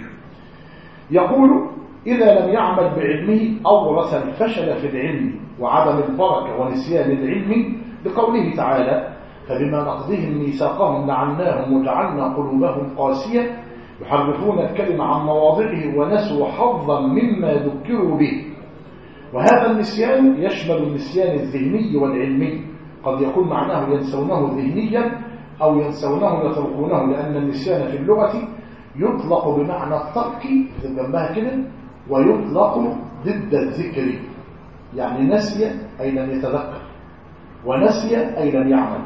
يقول إذا لم يعمل بعلمه أورث الفشل في العلم وعدم البركة ونسيان العلم لقوله تعالى فبما نقضهم ميثاقهم لعناهم وجعلنا قلوبهم قاسية يحرفون الكلم عن مواضعه ونسوا حظا مما ذكروا به. وهذا النسيان يشمل النسيان الذهني والعلمي قد يكون معناه ينسونه ذهنيا أو ينسونه يتركونه لأن النسيان في اللغة يطلق بمعنى الترك جنبها كده ويطلق ضد الذكر يعني نسي أي لم يتذكر ونسي أي لم يعمل.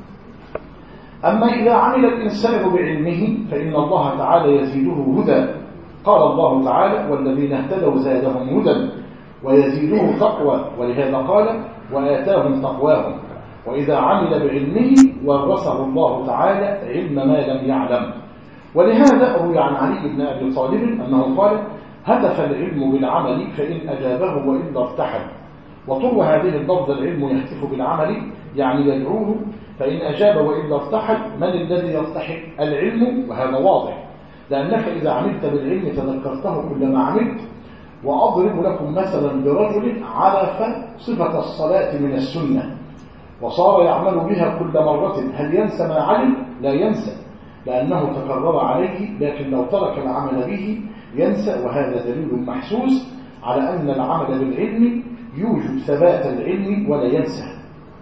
أما إذا عمل الإنسان بعلمه فإن الله تعالى يزيده هدى قال الله تعالى والذين اهتدوا زادهم هدى ويزيده تقوى ولهذا قال وآتاهم تقواهم. وإذا عمل بعلمه ورثه الله تعالى علم ما لم يعلم. ولهذا روي عن علي بن أبي طالب أنه قال هدف العلم بالعمل فإن أجابه وإلا ارتحل. وطول هذه اللفظ العلم يهتف بالعمل يعني يدعوه فإن أجاب وإلا ارتحل. من الذي يرتحل؟ العلم وهذا واضح لأنك إذا عملت بالعلم تذكرته كلما عملت. وأضرب لكم مثلا برجل عرف صفة الصلاة من السنة وصار يعمل بها كل مرة هل ينسى ما علم؟ لا ينسى لأنه تكرر عليه لكن لو ترك العمل به ينسى. وهذا دليل محسوس على أن العمل بالعلم يوجد ثبات العلم ولا ينسى.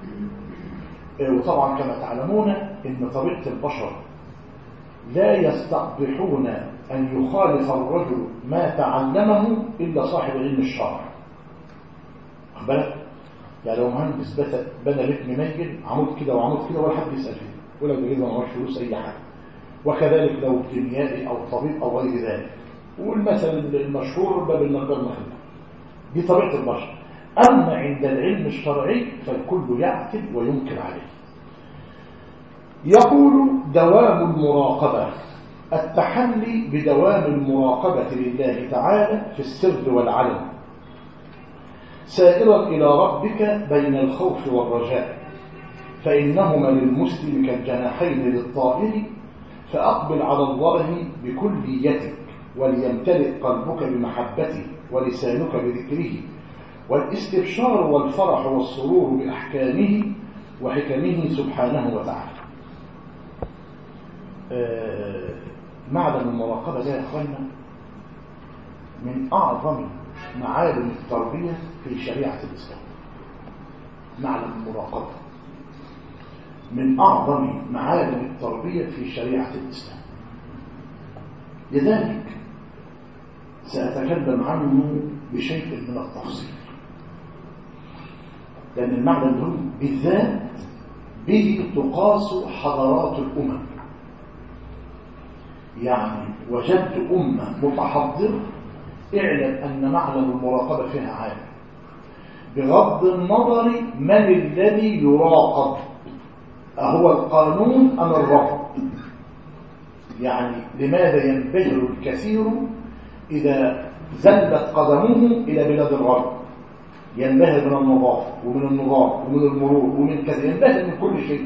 وطبعا كما تعلمون إن طبيعة البشر لا يستقبحون أن يخالف الرجل ما تعلمه إلا صاحب علم الشرع. أخبرك يعني لو مهندس بنى بيت مميل عمود كده وعمود كده ولا حد يسأل فيه ولا يريد ما معهوش فلوس أي حاجة. وكذلك لو كيميائي أو طبيب أو غير ذلك. والمثل المشهور باب النجار مخلوق دي طبيعة البشر. أما عند العلم الشرعي فالكل يعتد وينكر عليه. يقول دوام المراقبة التحلي بدوام المراقبة لله تعالى في السر والعلن سائرا إلى ربك بين الخوف والرجاء فإنهما للمسلم كالجناحين للطائر فأقبل على الله بكليتك وليمتلئ قلبك بمحبته ولسانك بذكره والاستبشار والفرح والسرور بأحكامه وحكمه سبحانه وتعالى. آه معدن المراقبة ده يا أخوانا من أعظم معالم التربية في شريعة الإسلام. معلم المراقبة من أعظم معالم التربية في شريعة الإسلام. لذلك سأتكلم عنه بشيء من التفصيل لأن المعنى ده بالذات به تقاس حضارات الأمم. يعني وجدت أمة متحضرة اعلم أن معنى المراقبة فيها عالم بغض النظر من الذي يراقب أهو القانون أم الرفض. يعني لماذا ينبهر الكثير إذا زلت قدمه إلى بلاد الغرب ينبهر من النظافة ومن النظام ومن المرور ومن كذا ينبهر من كل شيء.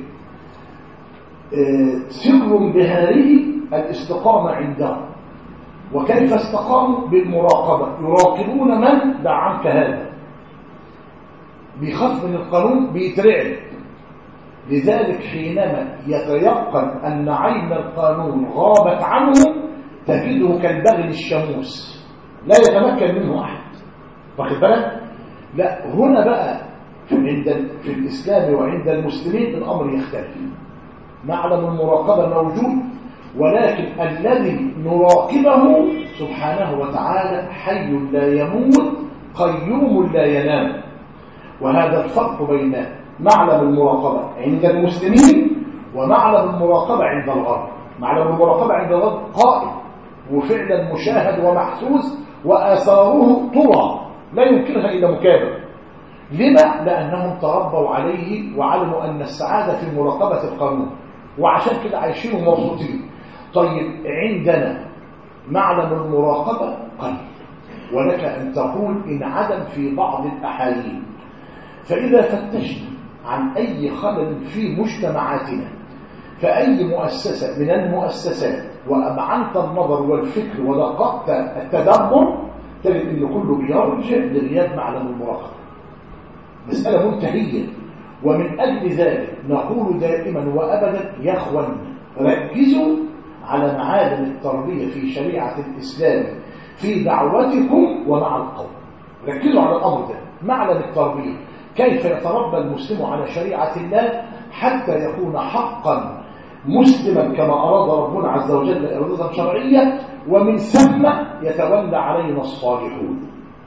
سر انبهاره الاستقامة عندهم. وكيف استقاموا؟ بالمراقبة. يراقبون من دع عنك هذا بيخاف من القانون بيترعب. لذلك حينما يتيقن أن عين القانون غابت عنه تجده كالبغل الشموس لا يتمكن منه أحد. واخد بالك؟ لا، هنا بقى عند في الإسلام وعند المسلمين الأمر يختلف. معلم المراقبة موجود، ولكن الذي نراقبه سبحانه وتعالى حي لا يموت قيوم لا ينام. وهذا الفرق بين معلم المراقبة عند المسلمين ومعلم المراقبة عند الغرب. معلم المراقبة عند الغرب قائم وفعلا مشاهد ومحسوس وآثاره ترى لا يمكنها إلا مكابر. لما؟ لأنهم تربوا عليه وعلموا أن السعادة في مراقبة القانون، وعشان كده عايشين ومبسوطين. طيب عندنا معلم المراقبة قليل، ولك أن تقول إن عدم في بعض الأحايين. فإذا فتشنا عن أي خلل في مجتمعاتنا فأي مؤسسة من المؤسسات وأمعنت النظر والفكر ودققت التدبر تجد أن كله بيرجع لغياب معلم المراقبة. مسألة منتهية. ومن أجل ذلك نقول دائما وأبدا يا أخوان ركزوا على معالم التربية في شريعة الإسلام في دعوتكم ومع القوم. ركزوا على الأمر ده، معلم التربية، كيف يتربى المسلم على شريعة الله حتى يكون حقا مسلما كما أراد ربنا عز وجل إرادة شرعية، ومن ثم يتولى علينا الصالحون.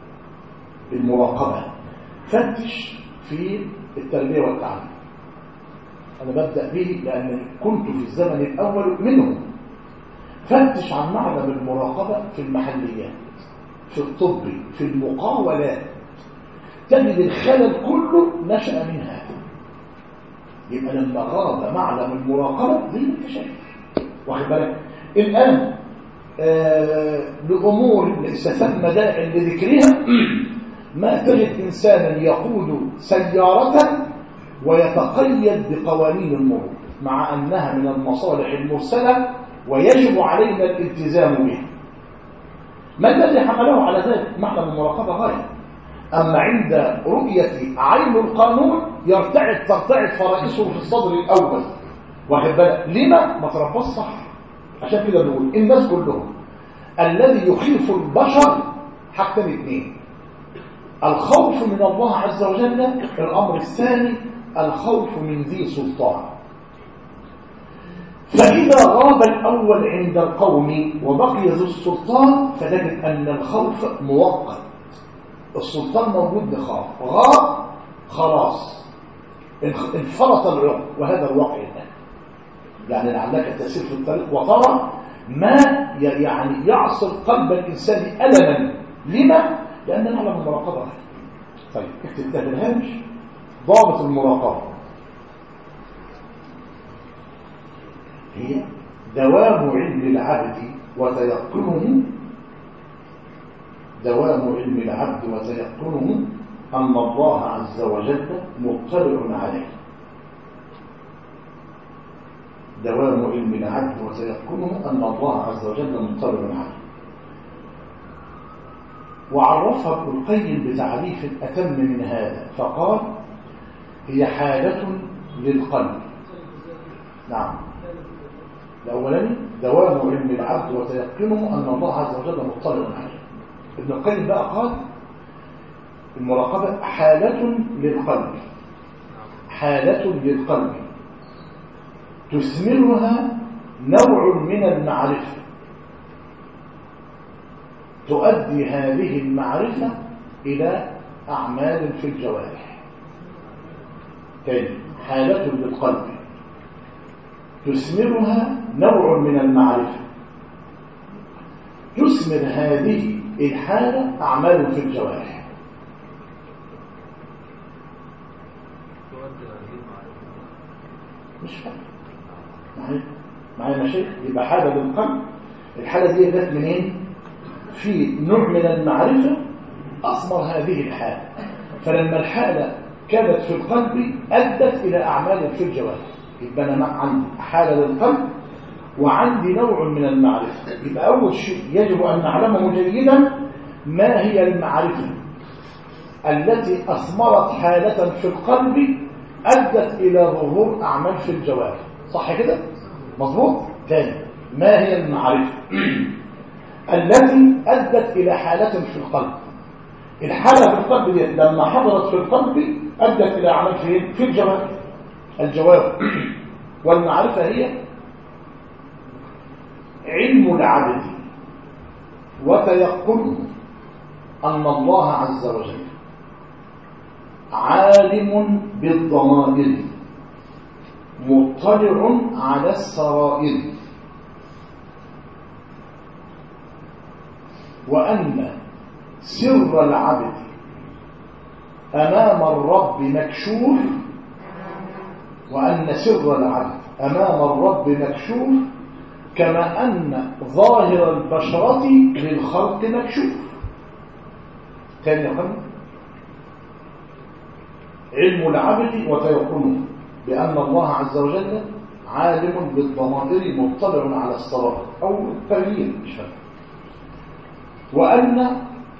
المراقبة فتش في التربية والتعليم. أنا ببدأ به لأنني كنت في الزمن الأول منهم. فتش عن معلم المراقبة في المحليات، في الطب، في المقاولات، تجد الخلل كله نشأ منها. يبقى لما غاب معلم المراقبة زي ما انت شايف. واخد بالك؟ الآن آه لأمور ليس ثم داع لذكرها ما تجد إنسانا يقود سيارة ويتقيد بقوانين المرور مع أنها من المصالح المرسلة ويجب علينا الالتزام بها. ما الذي حمله على ذلك؟ معلم المراقبة غاية. أما عند رؤية عين القانون يرتعد ترتعد فرائسه في الصدر الأول. واخد بالك؟ لما؟ ما تربص صح. عشان كده بنقول الناس كلهم الذي يخيف البشر حاجتين اثنين: الخوف من الله عز وجل، الأمر الثاني الخوف من ذي سلطان. فإذا غاب الأول عند القوم وبقي ذو السلطان فتجد أن الخوف مؤقت. السلطان موجود نخاف، غاب خلاص انفرط العقل، وهذا الواقع الآن. يعني لعلك تسير في الطريق وترى ما يعني يعصر قلب الإنسان ألما. لما؟ لأن نعلم المراقبة. طيب اكتب ده بالهامش: ضابط المراقبة هي دوام علم العبد وتيقنه دوام علم العبد وتيقنه أن الله عز وجل مطلع عليه. دوام علم العبد وتيقنه أن الله عز وجل مطلع عليه. وعرفها ابن القيم بتعريف أتم من هذا فقال: هي حالة للقلب. نعم، الأولاني دوام علم العبد وتيقنه أن الله عز وجل مطلع عليه. ابن القيم بقى قال: المراقبة حالة للقلب، حالة للقلب تثمرها نوع من المعرفة، تؤدي هذه المعرفة إلى أعمال في الجوارح. تاني: حالة للقلب تثمرها نوع من المعرفة، تثمر هذه الحالة أعمال في الجوارح. مش فاهم معايا معايا مشايخ؟ يبقى حالة للقلب. الحالة دي جت منين؟ في نوع من المعرفة أثمر هذه الحالة، فلما الحالة كانت في القلب أدت إلى أعمال في الجوارح. يبقى أنا عندي حالة للقلب وعندي نوع من المعرفة. يبقى أول شيء يجب أن نعلمه جيدا: ما هي المعرفة التي أثمرت حالة في القلب أدت إلى ظهور أعمال في الجوارح؟ صح كده؟ مظبوط؟ تاني: ما هي المعرفة التي أدت إلى حالة في القلب. الحالة في القلب دي لما حضرت في القلب أدت إلى عمل فين؟ في الجواب. الجواب والمعرفة هي علم العبد وتيقن أن الله عز وجل عالم بالضمائر مطلع على السرائر، وأن سر العبد أمام الرب مكشوف، وأن سر العبد أمام الرب مكشوف كما أن ظاهر البشرة للخلق مكشوف. تاني يقول علم العبد وتيقنه بأن الله عز وجل عالم بالضمائر مطلع على السرائر أو التغيير مش فاهم، وأن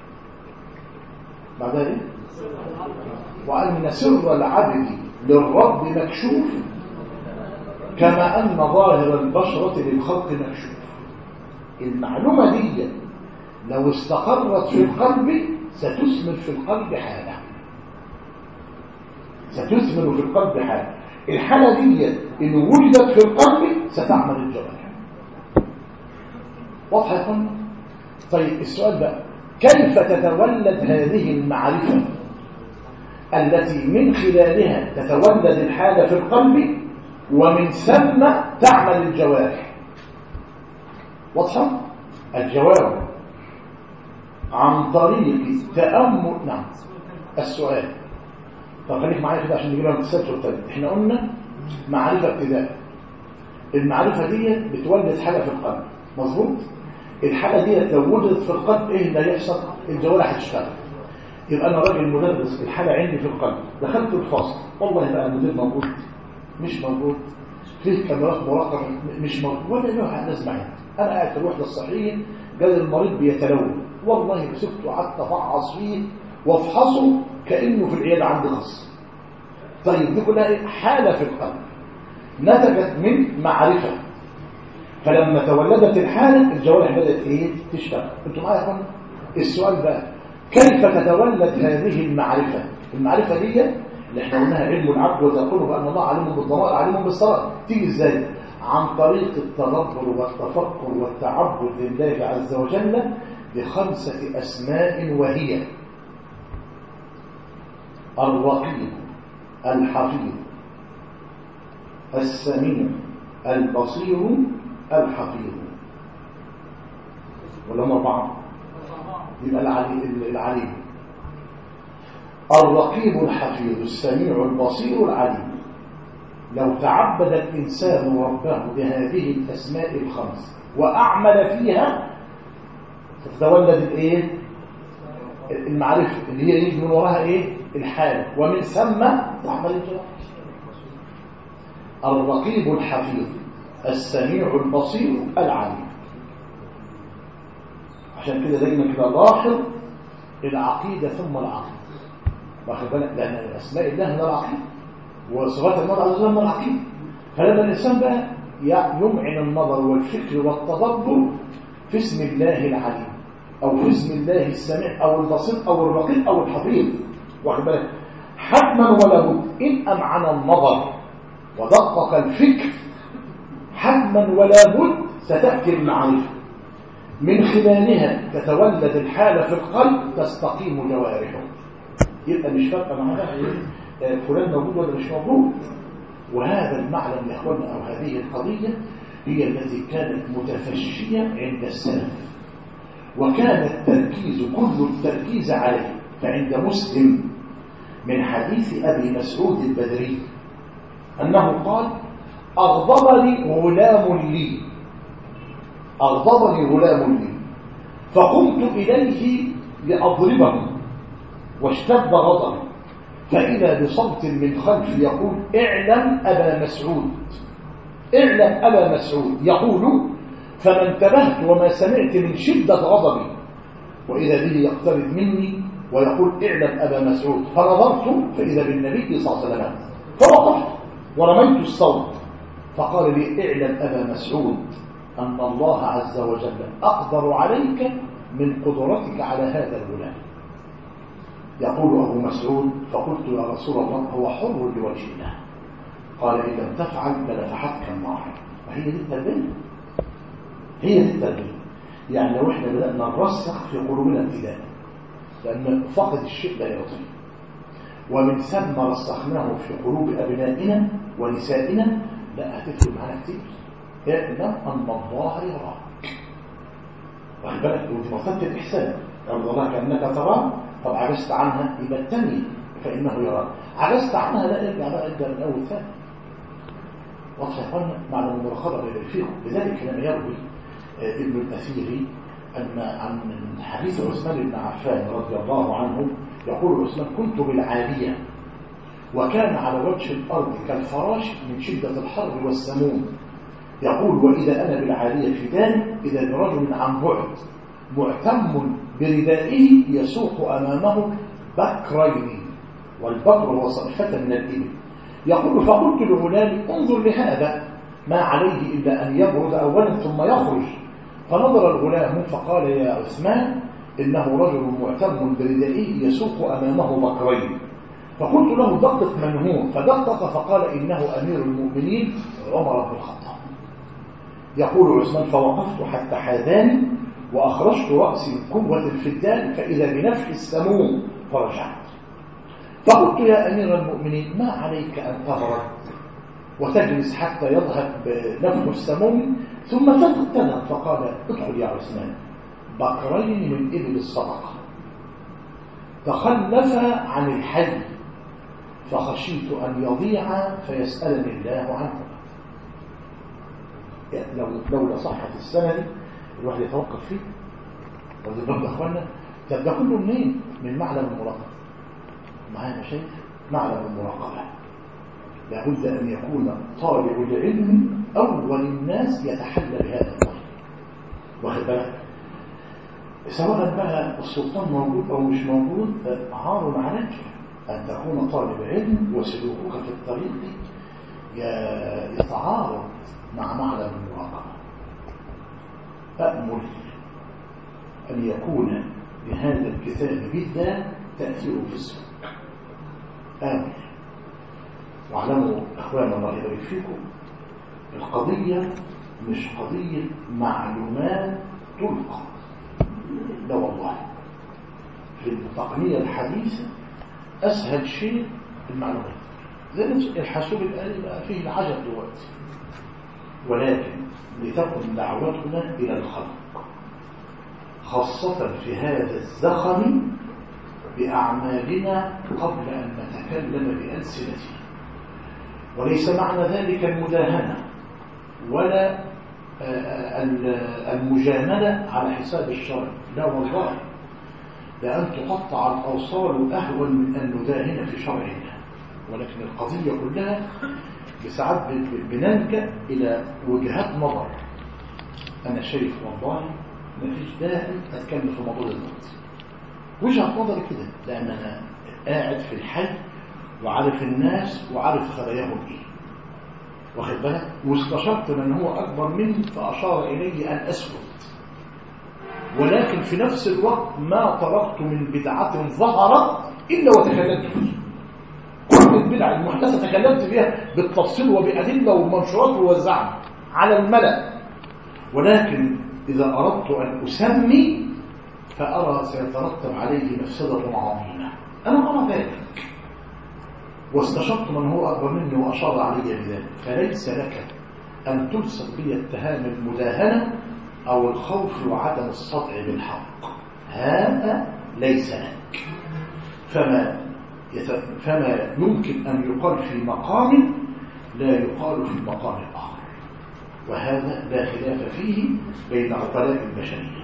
بعد ذلك وأن سر العبد للرب مكشوف كما أن ظاهر البشرة للخلق مكشوف. المعلومة دي لو استقرت في القلب ستثمر في القلب حالة، ستثمر في القلب حالة. الحالة دي إن وجدت في القلب ستعمل الجوارح. واضح يا فندم؟ طيب السؤال بقى، كيف تتولد هذه المعرفة التي من خلالها تتولد الحالة في القلب ومن ثم تعمل الجوارح؟ واضحة؟ الجواب عن طريق تأمل. نعم السؤال. طب خليك معايا كده عشان نجيبها من السبت والتالت. احنا قلنا معرفة ابتداء، المعرفة دي بتولد حالة في القلب، مظبوط؟ الحالة دي لو وجدت في القلب ايه اللي هيحصل؟ الجوارح هتشتغل. يبقى انا راجل مدرس، الحالة عندي في القلب، دخلت الفصل والله بقى المدير موجود مش موجود، فيه كاميرات مراقبة مش موجود، ولا له الناس معايا، انا قاعد في الوحدة الصحية جاي المريض بيتلون، والله مسكته وقعدت افعص فيه وافحصه كانه في العياده عندي خاص. طيب دي كلها حاله في القلب نتجت من معرفه، فلما تولدت الحاله الجوارح بدات ايه؟ تشتغل. انتوا معايا يا اخوانا؟ السؤال بقى، كيف تتولد هذه المعرفه؟ المعرفه دي اللي احنا قلناها علم العبد وتقول بان الله عليم بالضمائر عليم بالسرائر، تيجي ازاي؟ عن طريق التدبر والتفكر والتعبد لله عز وجل بخمسة أسماء، وهي الرقيب الحفيظ السميع البصير الحفيظ. ولا هم أربعة؟ يبقى العليم الرقيب الحفيظ السميع البصير العليم. لو تعبد الإنسان ربه بهذه الأسماء الخمس وأعمل فيها تتولد الايه؟ المعرفة اللي هي يجي من وراها ايه؟ الحالة، ومن ثم تعمل الجواب. الرقيب الحفيظ السميع البصير العليم. عشان كده دايما كده لاحظ العقيدة ثم العقيدة، واخد بالك؟ لأن أسماء الله من العقيدة وصفات الله عز وجل من العقيدة. فلما الإنسان بقى يمعن النظر والفكر والتدبر في اسم الله العليم أو في اسم الله السميع أو البصير أو الرقيب أو الحفيظ، واخد بالك؟ حتما ولا بد إن أمعن النظر ودقق الفكر حتما ولا بد ستأتي المعرفة، من خلالها تتولد الحالة في القلب تستقيم جوارحه. يبقى مش فارقة معنا فلان موجود ولا مش موجود. وهذا المعلم يا اخوانا او هذه القضية هي التي كانت متفشية عند السلف، وكان التركيز كل التركيز عليه. فعند مسلم من حديث أبي مسعود البدري أنه قال: أغضبني غلام لي أغضبني غلام لي فقمت إليه لأضربه واشتد غضبي، فإذا بصوت من خلفي يقول: اعلم أبا مسعود اعلم أبا مسعود يقول: فما انتبهت وما سمعت من شدة غضبي وإذا به يقترب مني ويقول: اعلم أبا مسعود، فنظرت فإذا بالنبي صلى الله عليه وسلم، فوقفت ورميت الصوت فقال لي: اعلم أبا مسعود أن الله عز وجل أقدر عليك من قدرتك على هذا الغلام. يقول أبو مسعود فقلت يا رسول الله هو حر لوجه الله، قال إن لم تفعل لنفحتك النار. وهي دي التربية، هي دي التربية. يعني لو احنا بدأنا نرسخ في قلوبنا ابتداء، لأن فقد الشيء لا يطيب، ومن ثم رسخناه في قلوب أبنائنا ونسائنا لا هتفرق معنا كتير. اعلم أن الله يراك، واخد بالك؟ ودي مرتبة الإحسان، أرض الله كأنك تراه. طب عجزت عنها يبقى الثانية فإنه يراك، عجزت عنها لا ارجع بقى ابدأ من أول ثاني. واضح يا اخوانا معنى المراقبة فيهم. لذلك لما يروي ابن الأثيري أن عن حديث عثمان بن عفان رضي الله عنه يقول عثمان كنت بالعالية وكان على وجه الأرض كالفراش من شدة الحر والسموم. يقول وإذا أنا بالعالية في دار إذا برجل عن بعد معتم بردائه يسوق أمامه بكرين، والبكر هو صفة من الإبل. يقول فقلت لغلامي انظر لهذا ما عليه إلا أن يبرد أولا ثم يخرج. فنظر الغلام فقال يا عثمان إنه رجل معتم بردائه يسوق أمامه بكرين. فقلت له دقق من هو، فدقق فقال إنه أمير المؤمنين عمر بن الخطاب. يقول عثمان فوقفت حتى حاذاني وأخرجت رأسي من قوة الفدان فإذا بنفح السموم فرجعت. فقلت يا أمير المؤمنين ما عليك أن تهرب وتجلس حتى يذهب نفح السموم ثم تذهب. فقال ادخل يا عثمان، بكرين من إبل الصدقة تخلف عن الحي فخشيت أن يضيع فيسألني الله عنه. يعني لو لولا صحة السنة دي الواحد يتوقف فيه. وده برضه يا اخوانا طب ده كله منين؟ من معلم المراقبة. معايا شايف معلم المراقبة لابد أن يكون طالب العلم أول الناس يتحلى بهذا الوحي. واخد بالك؟ سواء بقى السلطان موجود أو مش موجود عار عليك أن تكون طالب علم وسلوكك في الطريق يتعارض مع معلم المراقبة. أأمل أن يكون بهذا الكتاب بالذات تأثيره في السلوك. آمل. واعلموا أخوان الله يبارك فيكم القضية مش قضية معلومات تلقى، لا والله. في التقنية الحديثة أسهل شيء المعلومات، زي الحاسوب الآلي بقى فيه العجب دلوقتي. ولكن لتكن دعوتنا إلى الخلق خاصة في هذا الزخم بأعمالنا قبل أن نتكلم بألسنتنا. وليس معنى ذلك المداهنة ولا المجاملة على حساب الشرع، لا والله، لأن تقطع الأوصال أهون من أن نداهن في شرعنا. ولكن القضية كلها بساعات بنلجأ إلى وجهات نظر. أنا شايف والله ما فيش داعي أتكلم في موضوع الموت، وجهة نظري كده، لأن أنا قاعد في الحي وعارف الناس وعارف خباياهم إيه، واخد بالك؟ واستشرت من هو أكبر مني فأشار إلي أن أسكت. ولكن في نفس الوقت ما تركت من بدعة ظهرت إلا وتكلمت فيها. كل البدع المحدثة تكلمت فيها بالتفصيل وبأدلة ومنشورات ووزعها على الملأ. ولكن إذا أردت أن أسمي فأرى سيترتب عليه مفسدة عظيمة، أنا أرى ذلك، واستشرت من هو أكبر مني وأشار علي بذلك. فليس لك أن تلصق بي اتهام المداهنة أو الخوف وعدم الصدع بالحق، هذا ليس لك. فما فما يمكن أن يقال في مقام لا يقال في مقام آخر، وهذا لا خلاف فيه بين عقلاء البشرية.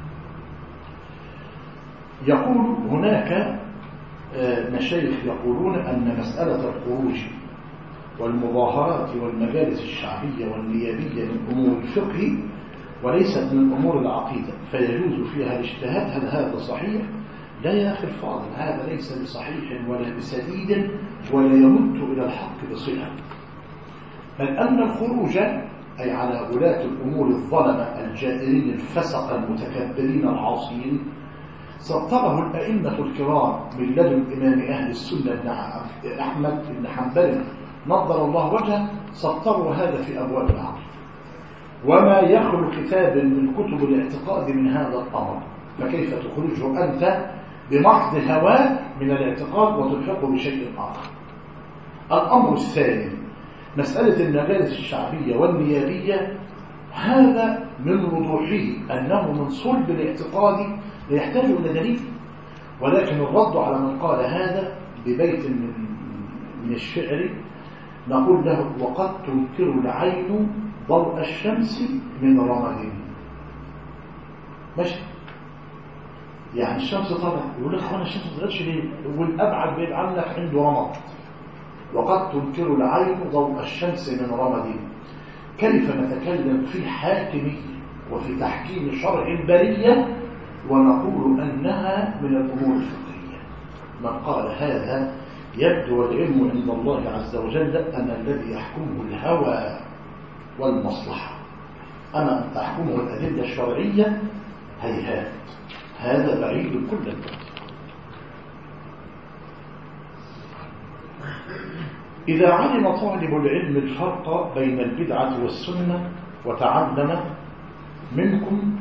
يقول هناك مشايخ يقولون أن مسألة الخروج والمظاهرات والمجالس الشعبية والنيابية من أمور الفقه وليست من أمور العقيدة، فيجوز فيها الاجتهاد. هل هذا صحيح؟ لا يا أخي الفاضل، هذا ليس بصحيح ولا بسديد ولا يمت إلى الحق بصلة. بل أن الخروج أي على ولاة الأمور الظلمة الجائرين الفسق المتكبرين العاصين سطره الأئمة الكرام من لدن إمام أهل السنة بن أحمد بن حنبل نضر الله وجهه، سطروا هذا في أبواب العقل. وما يخلو كتاب من كتب الاعتقاد من هذا الأمر، فكيف تخرجه أنت بمحض هواه من الاعتقاد وتلحقه بشيء آخر؟ الأمر الثاني مسألة المجالس الشعبية والنيابية، هذا من وضوحه أنه من صلب الاعتقاد لا يحتاج إلى دليل، ولكن الرد على من قال هذا ببيت من, من الشعر نقول له: وقد تنكر العين ضوء الشمس من رمد. ماشي، يعني الشمس طلع، يقول لك اخوانا الشمس ما طلعتش ليه؟ والابعد بيبقى عنك عنده رمد. وقد تنكر العين ضوء الشمس من رمد. كيف نتكلم في حاكمية وفي تحكيم شرع البرية ونقول أنها من الأمور الفقهية؟ من قال هذا يبدو العلم عند الله عز وجل أن الذي يحكمه الهوى والمصلحة، أما أن تحكمه الأدلة الشرعية هيهات، هذا بعيد كل البعد. إذا علم طالب العلم الفرق بين البدعة والسنة وتعلم منكم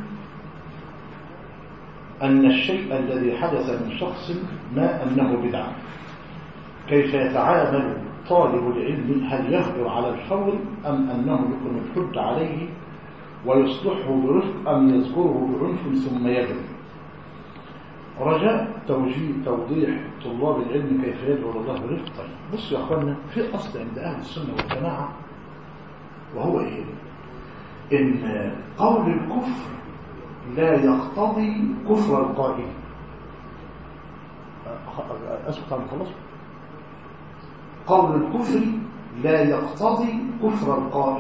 أن الشيء الذي حدث من شخص ما أنه بدعة، كيف يتعامل طالب العلم؟ هل يهجر على الفور أم أنه يكون الحج عليه ويصلحه برفق أم يذكره بعنف ثم يدعو؟ رجاء توجيه توضيح طلاب العلم كيف يدعو الله برفق. بصوا يا أخوانا، في أصل عند أهل السنة والجماعة، وهو إيه؟ إن قول الكفر لا يقتضي كفر القائل. أسكت عن خلاص. قول الكفر لا يقتضي كفر القائل،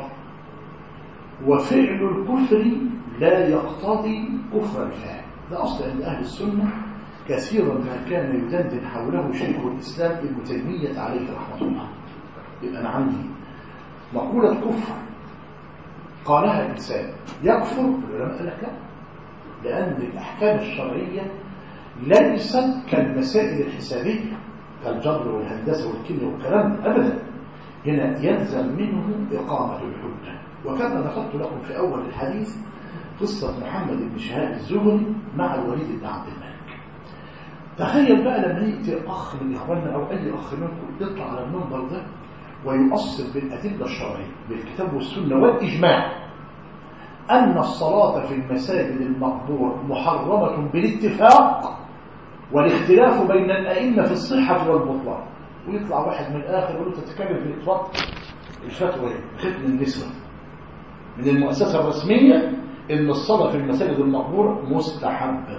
وفعل الكفر لا يقتضي كفر الفاعل. ده أصل عند أهل السنة، كثيرا ما كان يدندن حوله شيخ الإسلام ابن تيمية عليه رحمة الله. يبقى أنا عندي مقولة كفر قالها الإنسان يكفر، العلماء قال لك لا، لأن الأحكام الشرعية ليست كالمسائل الحسابية كالجبر والهندسة والكيمياء والكلام أبدا. هنا يلزم منه إقامة الحجة. وكما ذكرت لكم في أول الحديث قصة محمد بن شهاب الزهري مع الوليد بن عبد الملك. تخيل بقى لما يأتي أخ من إخواننا أو أي أخ منكم يطلع على المنبر ده ويؤصل بالأدلة الشرعية بالكتاب والسنة والإجماع أن الصلاة في المساجد المقبور محرمة بالاتفاق والاختلاف بين الأئمة في الصحة والبطلان، ويطلع واحد من الآخر يقول تتكلم في إطلاق الفتوى ختم النسوة من المؤسسة الرسمية إن الصلاة في المساجد المقبور مستحبة.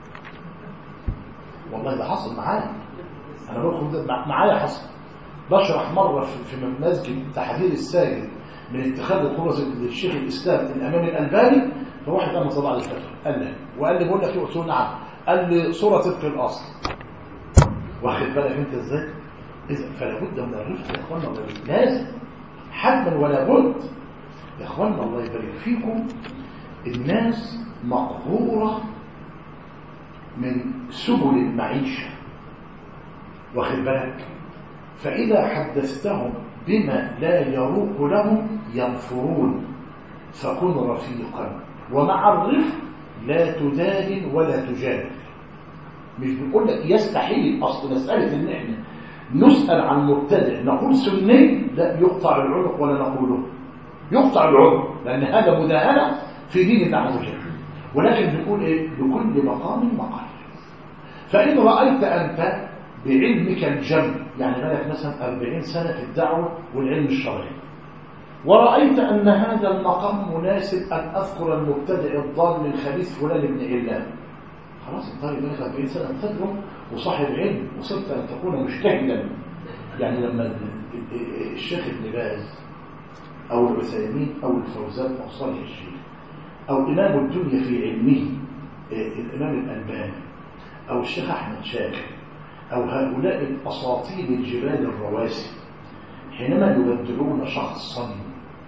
والله ده حصل معايا، أنا باخد معايا حصل. بشرح مرة في مسجد تحذير الساجد من اتخاذ الخلص للشيخ الإسلام الأمام الألباني، فواحد قام طلع لي الفتوى قال لي وقال لي بقول لك ايه؟ قلت له نعم. قال لي صورة طبق الأصل. واخد بالك أنت إزاي؟ إذا فلا بد من الرفق يا إخوانا، لازم حتما ولا بد يا إخوانا. الله يبارك فيكم. الناس مقهورة من سبل المعيشة، واخد بالك؟ فإذا حدثتهم بما لا يروق لهم ينفرون، فكن رفيقا. ومع الرفق لا تدان ولا تجادل. مش بنقول لك يستحيل، أصل مسألة إن إحنا نسأل عن مبتدع نقول سني، لا، يقطع العنق ولا نقوله يقطع العنق، لأن هذا مداهنة في دين الله عز وجل. ولكن بنقول إيه؟ لكل مقام مقال. فإن رأيت أنت بعلمك الجم، يعني بالك مثلا أربعين سنة في الدعوة والعلم الشرعي، ورأيت أن هذا المقام مناسب أن أذكر المبتدع الضال الخبيث فلان ابن علان، خلاص انت بالك أربعين سنة تدعو وصاحب علم وصرت أن تكون مجتهدا. يعني لما الشيخ ابن باز أو العثيمين أو الفوزان أو صالح الشيخ أو إمام الدنيا في علمه الإمام الألباني أو الشيخ أحمد شاكر أو هؤلاء الأساطيل الجبال الرواسي، حينما يبدلون شخصا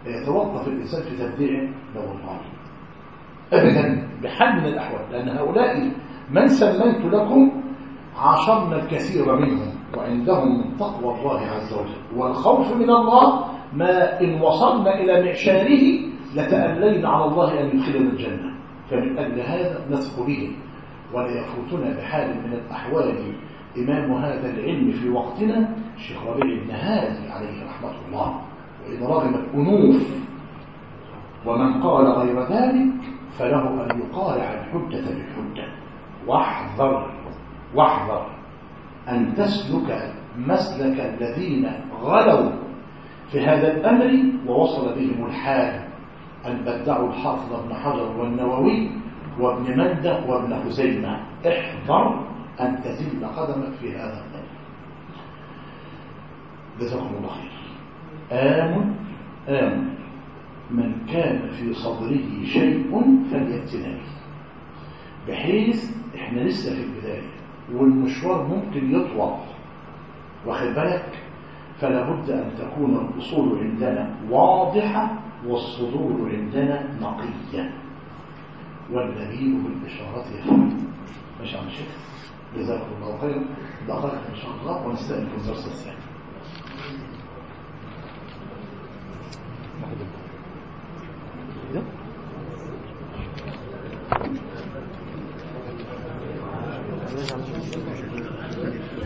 يتوقف الإنسان في تبديعه لو الله أبدا بحال من الأحوال، لأن هؤلاء من سميت لكم عاشرنا الكثير منهم وعندهم من تقوى الله عز وجل والخوف من الله ما إن وصلنا إلى معشاره لتألينا على الله أن يدخلنا الجنة. فمن أجل هذا نثق به ولا يفوتنا بحال من الأحوال إمام هذا العلم في وقتنا الشيخ ربيع بن هادي عليه رحمة الله، وإن رغمت أنوف ومن قال غير ذلك فله أن يقارع الحجة بالحجة. واحذر واحذر أن تسلك مسلك الذين غلوا في هذا الأمر ووصل بهم الحال أن بدعوا الحافظ ابن حجر والنووي وابن منده وابن خزيمة. احذر أن تزل قدمك في هذا الأمر. جزاكم الله خير. آمن آمن من كان في صدره شيء فليأتنا به، بحيث احنا لسه في البداية والمشوار ممكن يطول، واخد بالك؟ فلا بد أن تكون الأصول عندنا واضحة والصدور عندنا نقية، والنبي بالإشارة يفعل. ماشي يا شيخ، جزاكم الله خيرا. دقائق إن شاء الله ونستأنف الدرس الثاني.